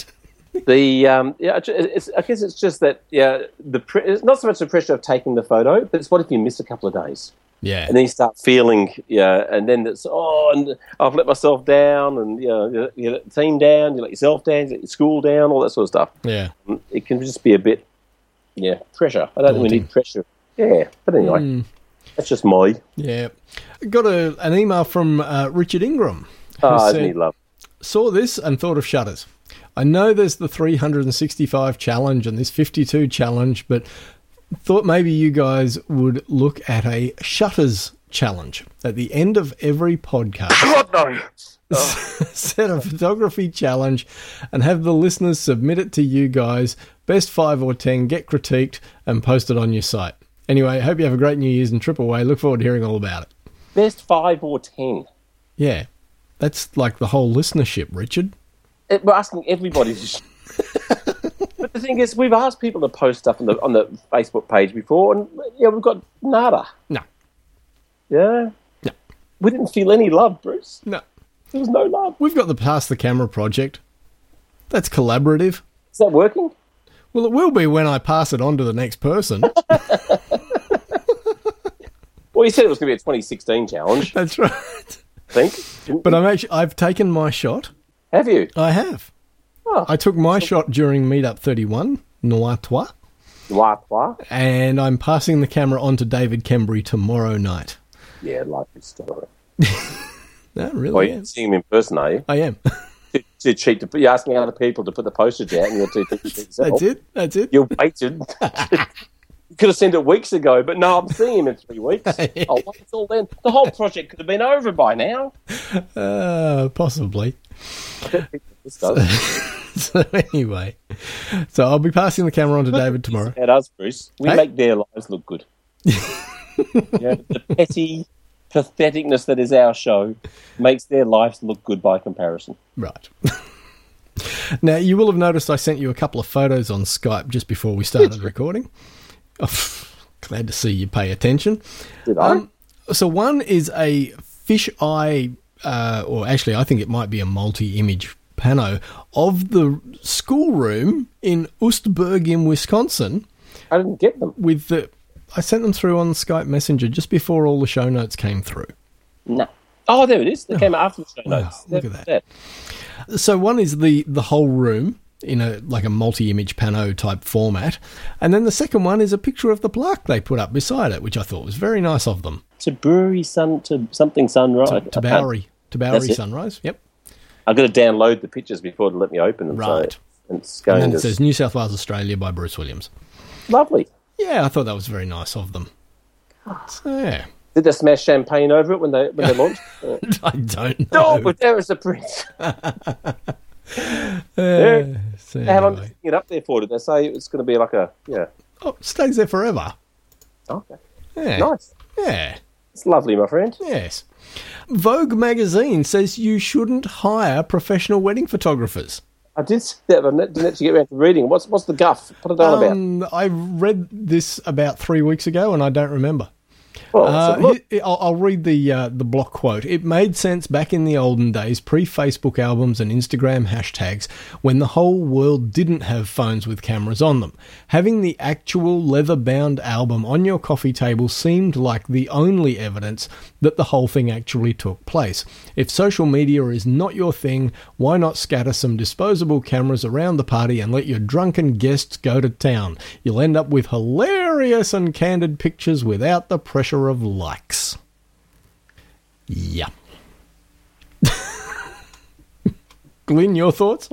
I guess it's just that it's not so much the pressure of taking the photo, but it's what if you miss a couple of days? Yeah, and then you start feeling and then it's and I've let myself down, and you let the team down, you let yourself down, you let your school down, all that sort of stuff. Yeah, it can just be a bit pressure. I don't think we need pressure. Yeah, but anyway, that's just my. Yeah, got an email from Richard Ingram. Isn't he love? Saw this and thought of Shutters. I know there's the 365 challenge and this 52 challenge, but thought maybe you guys would look at a Shutters challenge at the end of every podcast. God, no. Set a photography challenge and have the listeners submit it to you guys. Best 5 or 10, get critiqued and post it on your site. Anyway, hope you have a great New Year's and trip away. Look forward to hearing all about it. Best 5 or 10? Yeah. That's like the whole listenership, Richard. We're asking everybody to... But the thing is, we've asked people to post stuff on the Facebook page before, and we've got nada. No. Yeah? No. We didn't feel any love, Bruce. No. There was no love. We've got the Pass the Camera project. That's collaborative. Is that working? Well, it will be when I pass it on to the next person. Well, you said it was going to be a 2016 challenge. That's right. I think. But I've taken my shot. Have you? I have. Oh. I took my shot during Meetup 31, Noir Trois. Noir Trois. And I'm passing the camera on to David Kembry tomorrow night. Yeah, like this story. No, really. Well, you're seeing him in person, are you? I am. Too cheap to put. You're asking other people to put the postage out, and you're too cheap to do yourself. That's it. You waited. You could have sent it weeks ago, but no, I'm seeing him in 3 weeks. I'll wait till then. The whole project could have been over by now. Possibly. I don't think this does. So anyway, I'll be passing the camera on to David tomorrow. At us, Bruce, we make their lives look good. The petty patheticness that is our show makes their lives look good by comparison. Right. Now, you will have noticed I sent you a couple of photos on Skype just before we started recording. Oh, glad to see you pay attention. Did I? So one is a fisheye, or actually I think it might be a multi-image pano of the schoolroom in Oostburg in Wisconsin. I didn't get them. I sent them through on Skype Messenger just before all the show notes came through. No. Oh, there it is. They came after the show notes. Look at that. So one is the whole room in a multi-image pano type format, and then the second one is a picture of the plaque they put up beside it, which I thought was very nice of them. To something sunrise. To Bowery Sunrise. Yep. I've got to download the pictures before to let me open them. Right. So it's going. And then it says New South Wales, Australia by Bruce Williams. Lovely. Yeah, I thought that was very nice of them. So, yeah. Did they smash champagne over it when they launched? I don't know. Oh, but there is the prince. So how long did they get up there for? Did they say it's going to be like a... Yeah. Oh, it stays there forever. Okay. Yeah. Nice. Yeah. It's lovely, my friend. Yes. Vogue magazine says you shouldn't hire professional wedding photographers. I did see that, but I didn't actually get around to reading. What's the guff? What are they all about? I read this about 3 weeks ago, and I don't remember. Well, I'll read the block quote. It made sense back in the olden days, pre-Facebook albums and Instagram hashtags, when the whole world didn't have phones with cameras on them. Having the actual leather-bound album on your coffee table seemed like the only evidence that the whole thing actually took place. If social media is not your thing, why not scatter some disposable cameras around the party and let your drunken guests go to town? You'll end up with hilarious and candid pictures without the pressure of likes. Yeah. Glyn, your thoughts?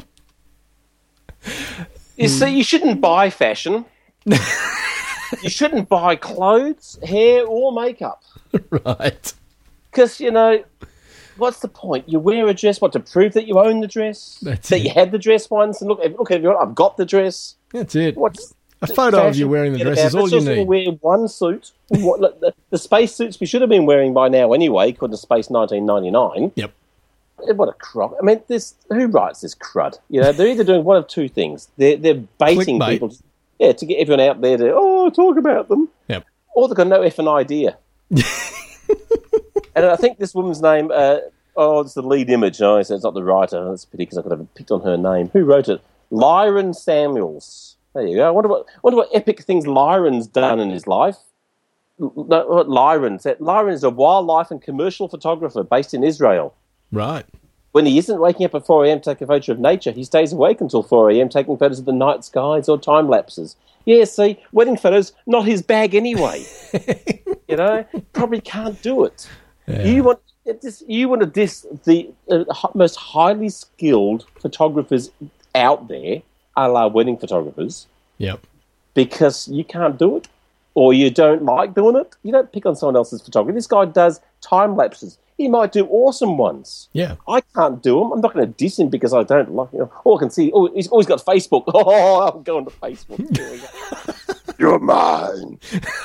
You see, you shouldn't buy fashion. You shouldn't buy clothes, hair, or makeup. Right. Because, what's the point? You wear a dress, to prove that you own the dress? That's that it. You had the dress once, and look, everyone, I've got the dress. That's it. What's a photo of you wearing the dress is all you need. Wear one suit. The space suits we should have been wearing by now anyway, according to Space 1999. Yep. What a crock. I mean, who writes this crud? They're either doing one of two things. They're baiting Clickbait. people to get everyone out there to, talk about them. Yep. Or they've got no effing idea. And I think this woman's name, it's the lead image. No, so it's not the writer. That's a pity because I could have picked on her name. Who wrote it? Lyron Samuels. There you go. I wonder what epic things Lyron's done in his life. Lyron is a wildlife and commercial photographer based in Israel. Right. When he isn't waking up at 4 a.m. to take a photo of nature, he stays awake until 4 a.m. taking photos of the night skies or time lapses. Yeah, see, wedding photos, not his bag anyway. Probably can't do it. Yeah. You want to diss the most highly skilled photographers out there, a la wedding photographers. Yep. Because you can't do it, or you don't like doing it. You don't pick on someone else's photography. This guy does time lapses. He might do awesome ones. Yeah. I can't do them. I'm not going to diss him because I don't like him. All I can see, he's always got Facebook. Oh, I'm going to Facebook. Here we go. You're mine.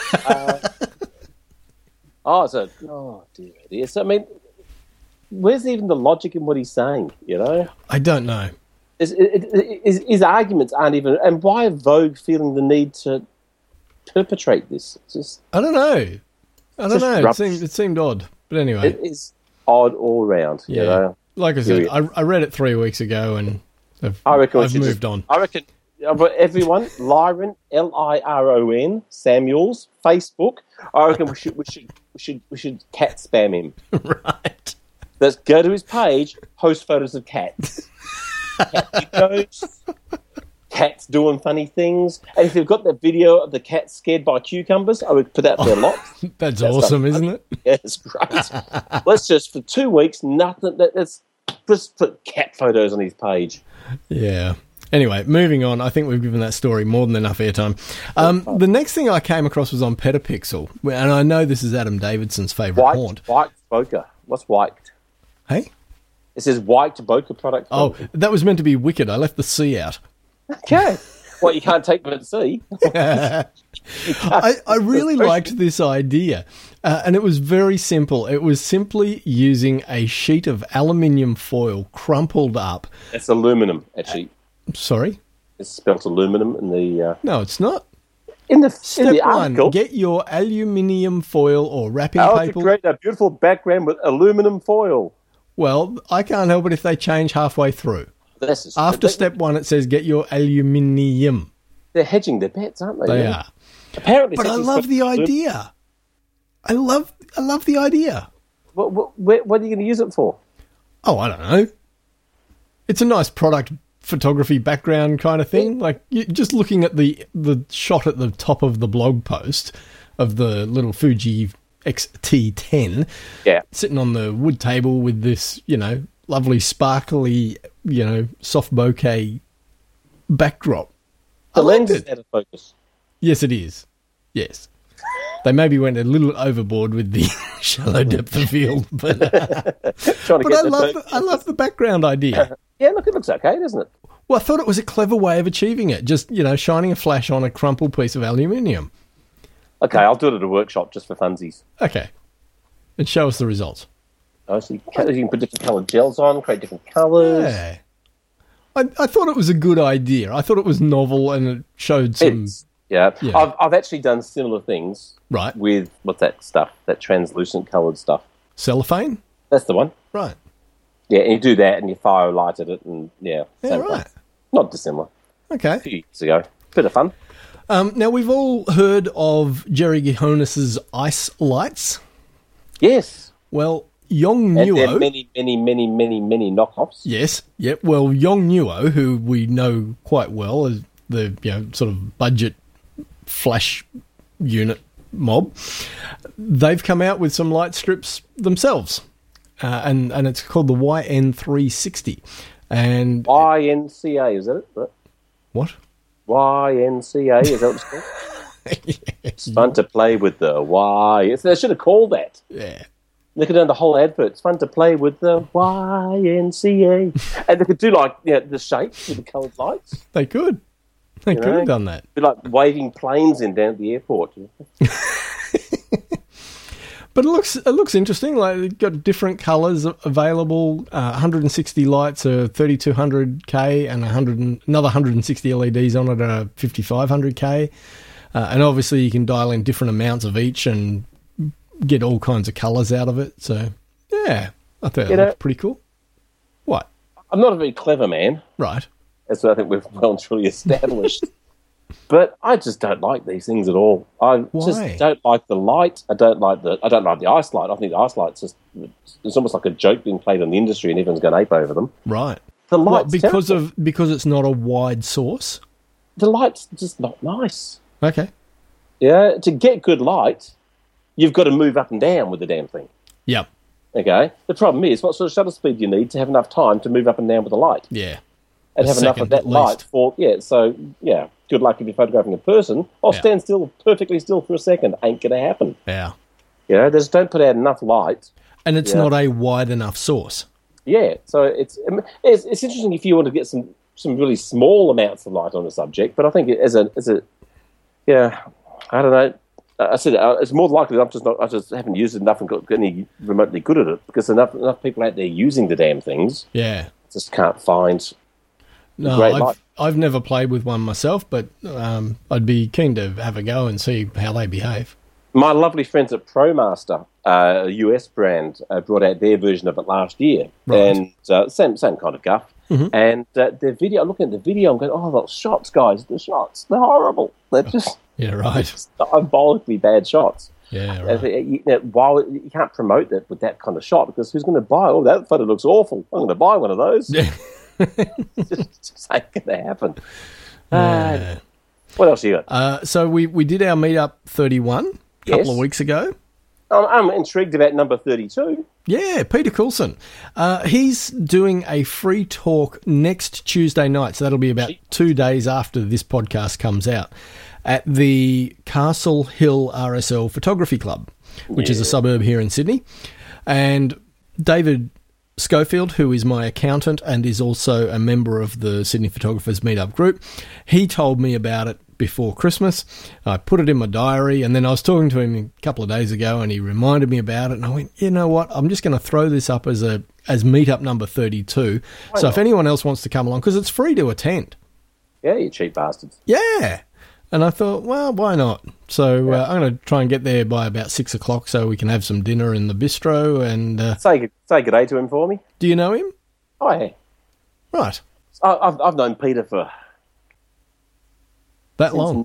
Dear. So, I mean, where's even the logic in what he's saying, I don't know. His arguments aren't even... And why are Vogue feeling the need to perpetrate this? I don't know. It seemed odd. But anyway. It is odd all round, Like I said, I read it 3 weeks ago and I've moved on. I reckon everyone, Lyron, Liron, Samuels, Facebook, I reckon we should cat spam him. Right. Let's go to his page, post photos of cats. Cat videos, cats doing funny things. And if you've got that video of the cat scared by cucumbers, I would put that there a lot. That's awesome, isn't it? Yeah, it's great. Let's just, for 2 weeks, let's just put cat photos on his page. Yeah. Anyway, moving on. I think we've given that story more than enough airtime. The next thing I came across was on Petapixel, and I know this is Adam Davidson's favourite haunt. White bokeh. What's white? Hey? It says white bokeh product. Oh, that was meant to be wicked. I left the C out. Okay. Well, you can't take them at sea. I really liked this idea, and it was very simple. It was simply using a sheet of aluminium foil crumpled up. It's aluminum, actually. Sorry? It's spelt aluminum in the... No, it's not. Step one, get your aluminium foil or wrapping paper. To create a beautiful background with aluminum foil. Well, I can't help it if they change halfway through. After step one, it says get your aluminium. They're hedging their bets, aren't they? They are. Apparently, but I love the idea. I love the idea. What are you going to use it for? Oh, I don't know. It's a nice product photography background kind of thing. Like just looking at the shot at the top of the blog post of the little Fuji X-T10, sitting on the wood table with this, lovely sparkly, soft bokeh backdrop. The lens is out of focus. Yes, it is. Yes. They maybe went a little overboard with the shallow depth of field, but I love the background idea. Yeah, look, it looks okay, doesn't it? Well, I thought it was a clever way of achieving it. Just, shining a flash on a crumpled piece of aluminium. Okay, I'll do it at a workshop just for funsies. Okay. and show us the results. Oh, so you can put different coloured gels on, create different colours. Yeah. I thought it was a good idea. I thought it was novel and it showed some... Yeah. I've actually done similar things with, what's that stuff, that translucent coloured stuff. Cellophane? That's the one. Right. Yeah, and you do that and you fire light at it and, Yeah, right. Thing. Not dissimilar. Okay. A few years ago. Bit of fun. Now, we've all heard of Jerry Gihonis's ice lights. Yes. Well, Yongnuo... And there are many knockoffs. Yes. Yep. Well, Yongnuo, who we know quite well as the sort of budget flash unit mob, they've come out with some light strips themselves. And it's called the YN360. And YNCA, is that it? What? YNCA, is that what it's called? Yes. It's fun to play with the Y. They should have called that. Yeah. They could have done the whole advert. It's fun to play with the YNCA. And they could do the shapes with the coloured lights. They could. They could have done that. Be like waving planes in down at the airport. But it looks interesting. Like, they've got different colours available. 160 lights are 3200K, and another 160 LEDs on it are 5500K. And obviously, you can dial in different amounts of each and get all kinds of colours out of it. So, yeah, I thought that looked pretty cool. What? I'm not a very clever man. Right. That's what I think we've well and truly established. But I just don't like these things at all. I just don't like the light. I don't like the ice light. I think the ice light's it's almost like a joke being played on the industry, and everyone's going ape over them. Right. The light's because it's not a wide source. The light's just not nice. Okay. Yeah, to get good light, you've got to move up and down with the damn thing. Yep. Okay. The problem is, what sort of shutter speed do you need to have enough time to move up and down with the light? Yeah. And have enough of that light for good luck if you're photographing a person. Stand still, perfectly still for a second. Ain't going to happen. Yeah. Just don't put out enough light. And it's not a wide enough source. Yeah, so it's interesting if you want to get some really small amounts of light on a subject, but I think I don't know. I said it's more likely I just haven't used it enough and got any remotely good at it, because enough people out there using the damn things. Yeah. Just can't find. No, I've never played with one myself, but I'd be keen to have a go and see how they behave. My lovely friends at ProMaster, a US brand, brought out their version of it last year, and same kind of guff. Mm-hmm. And their video, looking at the video, I'm going, the shots, guys, they're horrible. They're just diabolically bad shots. Yeah, right. You can't promote that with that kind of shot, because who's going to buy? Oh, that photo looks awful. I'm going to buy one of those. Yeah. just ain't going to happen. What else you got? So we did our Meetup 31 a couple of weeks ago. I'm intrigued about number 32. Yeah, Peter Coulson. He's doing a free talk next Tuesday night, so that'll be about 2 days after this podcast comes out, at the Castle Hill RSL Photography Club, which is a suburb here in Sydney. And David Schofield, who is my accountant and is also a member of the Sydney Photographers Meetup group, he told me about it before Christmas. I put it in my diary, and then I was talking to him a couple of days ago, and he reminded me about it, and I went, you know what, I'm just going to throw this up as Meetup number 32. Why not? If anyone else wants to come along, because it's free to attend. Yeah, you cheap bastards. Yeah. And I thought, well, why not? So I'm going to try and get there by about 6 o'clock so we can have some dinner in the bistro. And say good day to him for me. Do you know him? Oh, yeah. Right. I've known Peter for that long.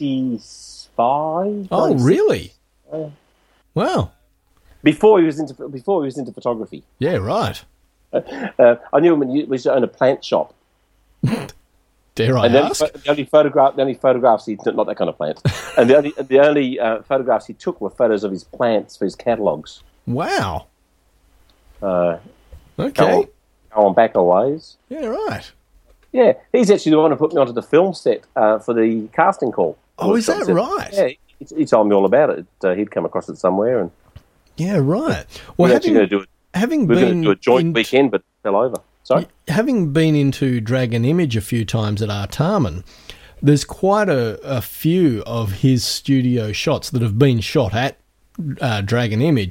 95. Oh, really? Wow. Before he was into photography. Yeah, right. I knew him when we used to own a plant shop. Dare I ask? The only photographs he took, not that kind of plant, and the only photographs he took were photos of his plants for his catalogues. Wow. Okay. Go on back a ways. Yeah, right. Yeah, he's actually the one who put me onto the film set for the casting call. Oh, is that right? Yeah, he told me all about it. He'd come across it somewhere, and yeah, right. Well, we're going to do a joint weekend, but fell over. Sorry? Having been into Dragon Image a few times at Artarmon, there's quite a few of his studio shots that have been shot at Dragon Image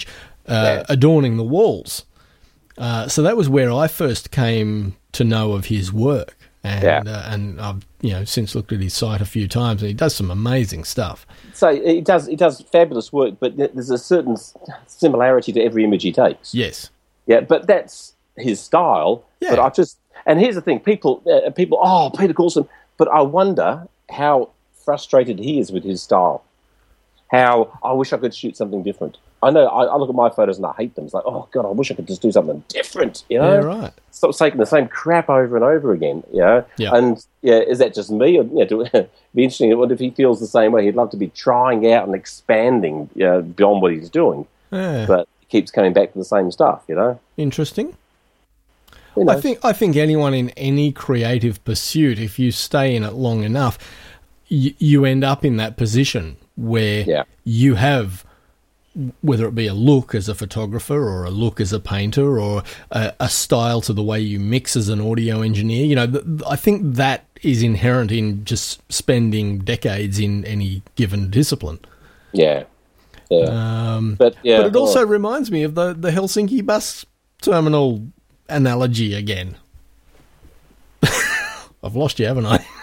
adorning the walls. So that was where I first came to know of his work. And I've since looked at his site a few times, and he does some amazing stuff. So he does fabulous work, but there's a certain similarity to every image he takes. Yes. Yeah, but that's his style. Yeah. But and here's the thing, people, Peter Coulson, but I wonder how frustrated he is with his style. How I wish I could shoot something different. I know I look at my photos and I hate them. It's like, oh God, I wish I could just do something different. You know, yeah, right. Stop taking the same crap over and over again. You know, and is that just me? Or, be interesting. I wonder if he feels the same way. He'd love to be trying out and expanding beyond what he's doing, but he keeps coming back to the same stuff. You know, interesting. I think anyone in any creative pursuit, if you stay in it long enough, you end up in that position where you have, whether it be a look as a photographer or a look as a painter or a style to the way you mix as an audio engineer. I think that is inherent in just spending decades in any given discipline. Yeah. But it also reminds me of the Helsinki bus terminal analogy again. I've lost you, haven't I?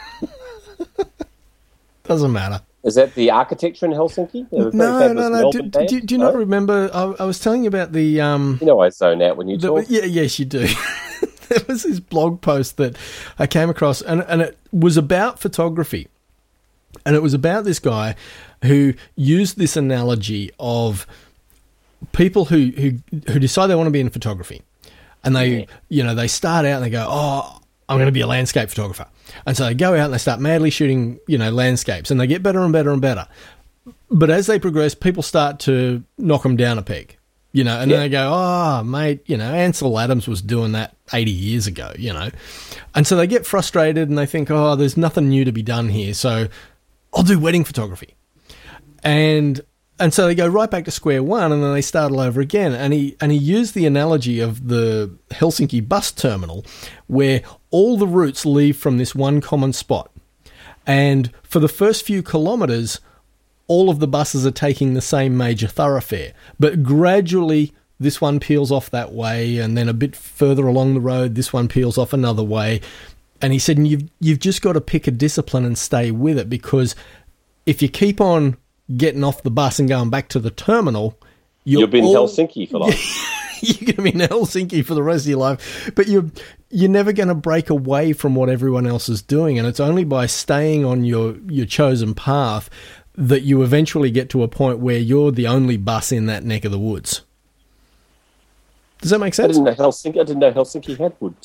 Doesn't matter. Is that the architecture in Helsinki? No. Do you not remember? I was telling you about the... I zone out when you talk. Yes, you do. There was this blog post that I came across, and it was about photography. And it was about this guy who used this analogy of people who decide they want to be in photography. And they start out and they go, I'm going to be a landscape photographer. And so they go out and they start madly shooting, landscapes, and they get better and better and better. But as they progress, people start to knock them down a peg, and then they go, mate, Ansel Adams was doing that 80 years ago, And so they get frustrated and they think, there's nothing new to be done here, so I'll do wedding photography. And so they go right back to square one, and then they start all over again. And he used the analogy of the Helsinki bus terminal, where all the routes leave from this one common spot. And for the first few kilometres, all of the buses are taking the same major thoroughfare. But gradually, this one peels off that way, and then a bit further along the road, this one peels off another way. And he said, you've just got to pick a discipline and stay with it, because if you keep on getting off the bus and going back to the terminal, you'll be in Helsinki for life. You're going to be in Helsinki for the rest of your life, but you're never going to break away from what everyone else is doing, and it's only by staying on your chosen path that you eventually get to a point where you're the only bus in that neck of the woods. Does that make sense? I didn't know Helsinki had woods.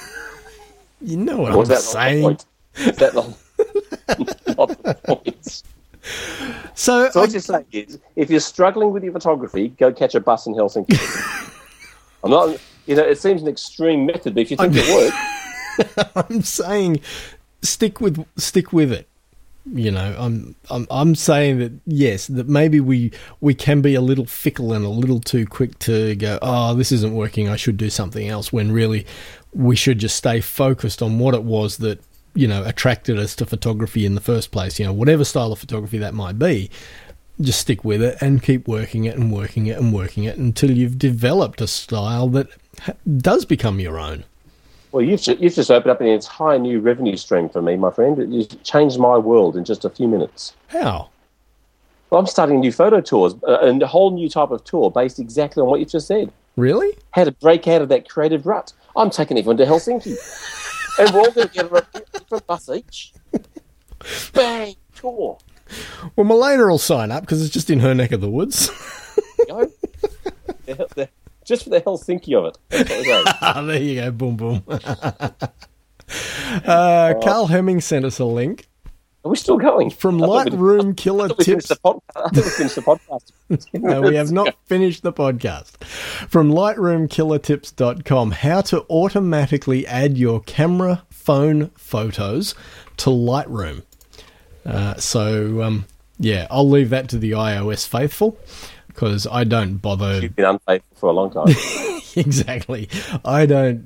You know what I'm saying. Is that not the point? So what you're saying is, if you're struggling with your photography, go catch a bus in Helsinki. I'm not, it seems an extreme method, but if you think it works, I'm saying stick with it. I'm saying that yes, that maybe we can be a little fickle and a little too quick to go, this isn't working, I should do something else, when really we should just stay focused on what it was that attracted us to photography in the first place. Whatever style of photography that might be, just stick with it and keep working it and working it and working it until you've developed a style that does become your own. Well, you've just opened up an entire new revenue stream for me, my friend. You've changed my world in just a few minutes. How? Well, I'm starting new photo tours, and a whole new type of tour based exactly on what you've just said. Really? How to break out of that creative rut. I'm taking everyone to Helsinki. And we're all going to get a different bus each. Bang! Tour. Well, Milena will sign up because it's just in her neck of the woods. Just for the Helsinki of it. That's what we're going. There you go. Boom, boom. Carl Hemming sent us a link. Are we still going? From Lightroom Killer Tips. I thought we finished the podcast. No, we have not finished the podcast. From lightroomkillertips.com, how to automatically add your camera phone photos to Lightroom. I'll leave that to the iOS faithful, because I don't bother. You've been unfaithful for a long time. Exactly. I don't.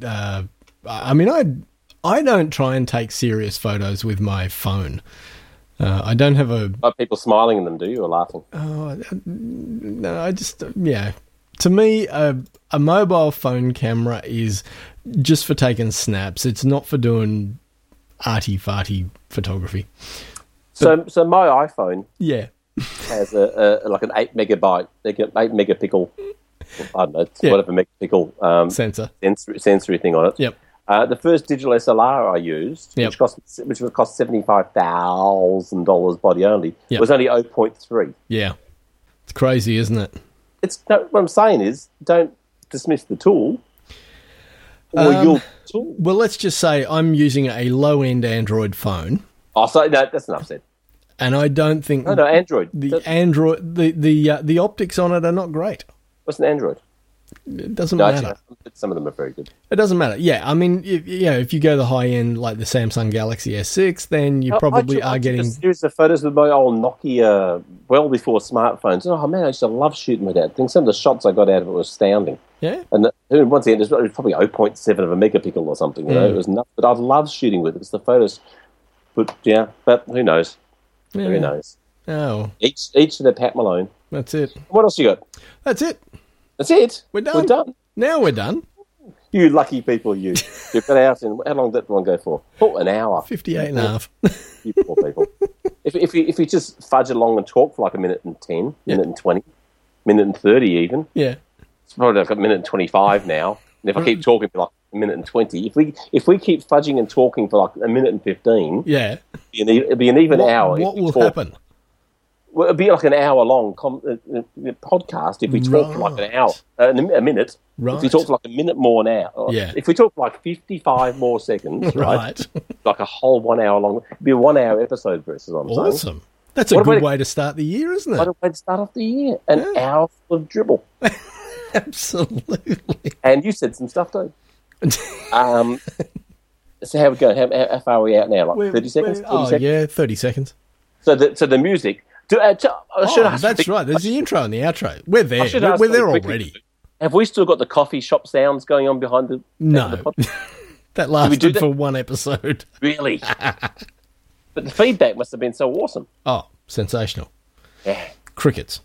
I don't try and take serious photos with my phone. I don't have a... Are people smiling in them, do you, or laughing? No, I just, To me, a mobile phone camera is just for taking snaps. It's not for doing arty-farty photography. So my iPhone Yeah. has like an 8 megapixel, I don't know, whatever megapixel Sensor. sensory thing on it. Yep. The first digital SLR I used, which cost $75,000 body only, was only 0.3. Yeah. It's crazy, isn't it? What I'm saying is, don't dismiss the tool or your tool. Well, let's just say I'm using a low-end Android phone. Oh, so no, that's enough said. And I don't think no Android. The optics on it are not great. What's an Android? It doesn't matter. Actually, some of them are very good. It doesn't matter. Yeah, I mean, if you go the high end like the Samsung Galaxy S6, then you probably are getting. A series of photos with my old Nokia, well before smartphones. Oh man, I used to love shooting with that thing. Some of the shots I got out of it were astounding. Yeah. And once again, it was probably 0.7 of a megapixel or something. You know, it was nuts. But I love shooting with it because the photos. But who knows? Yeah. Who knows? Oh, each to their Pat Malone. That's it. What else you got? That's it. That's it. We're done. Now we're done. You lucky people, you. You've got out in, how long did that one go for? Oh, an hour. 58 and a half. You poor people. If you just fudge along and talk for like a minute and 10, minute and 20, minute and 30 even. Yeah. It's probably like a minute and 25 now. And if I keep talking for like a minute and 20, if we keep fudging and talking for like a minute and 15, it'll be an even hour. What will happen? Well, it'd be like an hour-long podcast if we talk for like an hour, a minute. Right. If we talk for like a minute more now. Yeah. If we talk for like 55 more seconds, right? Like a whole 1 hour long, it'd be a 1 hour episode versus what I'm saying. Awesome. That's a good way to start the year, isn't it? What a way to start off the year. An hour full of dribble. Absolutely. And you said some stuff too. So how we go? How far are we out now? Like 30 seconds? 30 seconds? Yeah, 30 seconds. So the music... that's right. There's the intro and the outro. We're there. We're there already. Have we still got the coffee shop sounds going on behind the... No. The that lasted for one episode. Really? But the feedback must have been so awesome. Oh, sensational. Yeah. Crickets.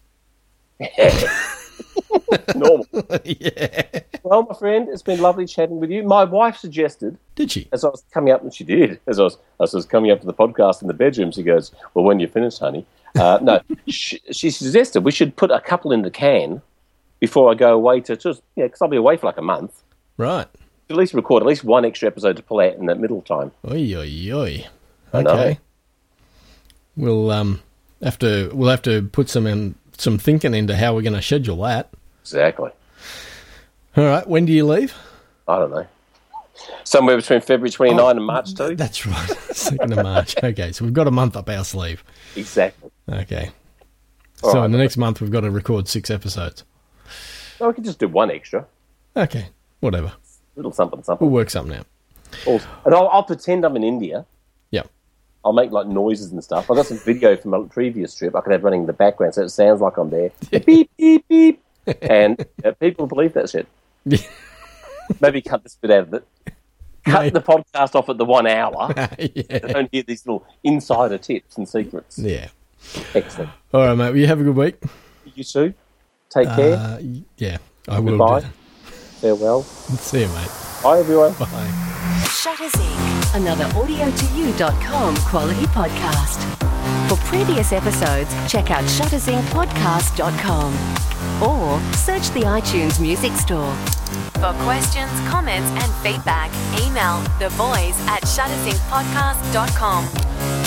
Normal. Yeah. Well, my friend, it's been lovely chatting with you. My wife suggested... Did she? As I was coming up, and she did. As I was coming up to the podcast in the bedroom, she goes, well, when you're finished, honey... no, she suggested we should put a couple in the can before I go away to just, because I'll be away for like a month. Right. At least record at least one extra episode to pull out in that middle time. Oi, oi, oi. Okay. We'll have to put some thinking into how we're going to schedule that. Exactly. All right. When do you leave? I don't know. Somewhere between February 29 and March 2. That's right. 2nd of March. Okay, so we've got a month up our sleeve. Exactly. Okay. All so in the next month, we've got to record 6 episodes. No, we can just do one extra. Okay, whatever. Little something. We'll work something out. And I'll pretend I'm in India. Yeah. I'll make like noises and stuff. I got some video from a previous trip I could have running in the background so it sounds like I'm there. Beep, beep, beep. And people believe that shit. Maybe cut this bit out of it. Cut the podcast off at the 1 hour. Yeah. Don't hear these little insider tips and secrets. Yeah. Excellent. All right, mate. Well, you have a good week. You too. Take care. Yeah, I will. Goodbye. Farewell. See you, mate. Bye, everyone. Bye. Shutters Inc., another audio2u.com quality podcast. For previous episodes, check out shuttersincpodcast.com or search the iTunes Music Store. For questions, comments, and feedback, email theboys@shuttersincpodcast.com.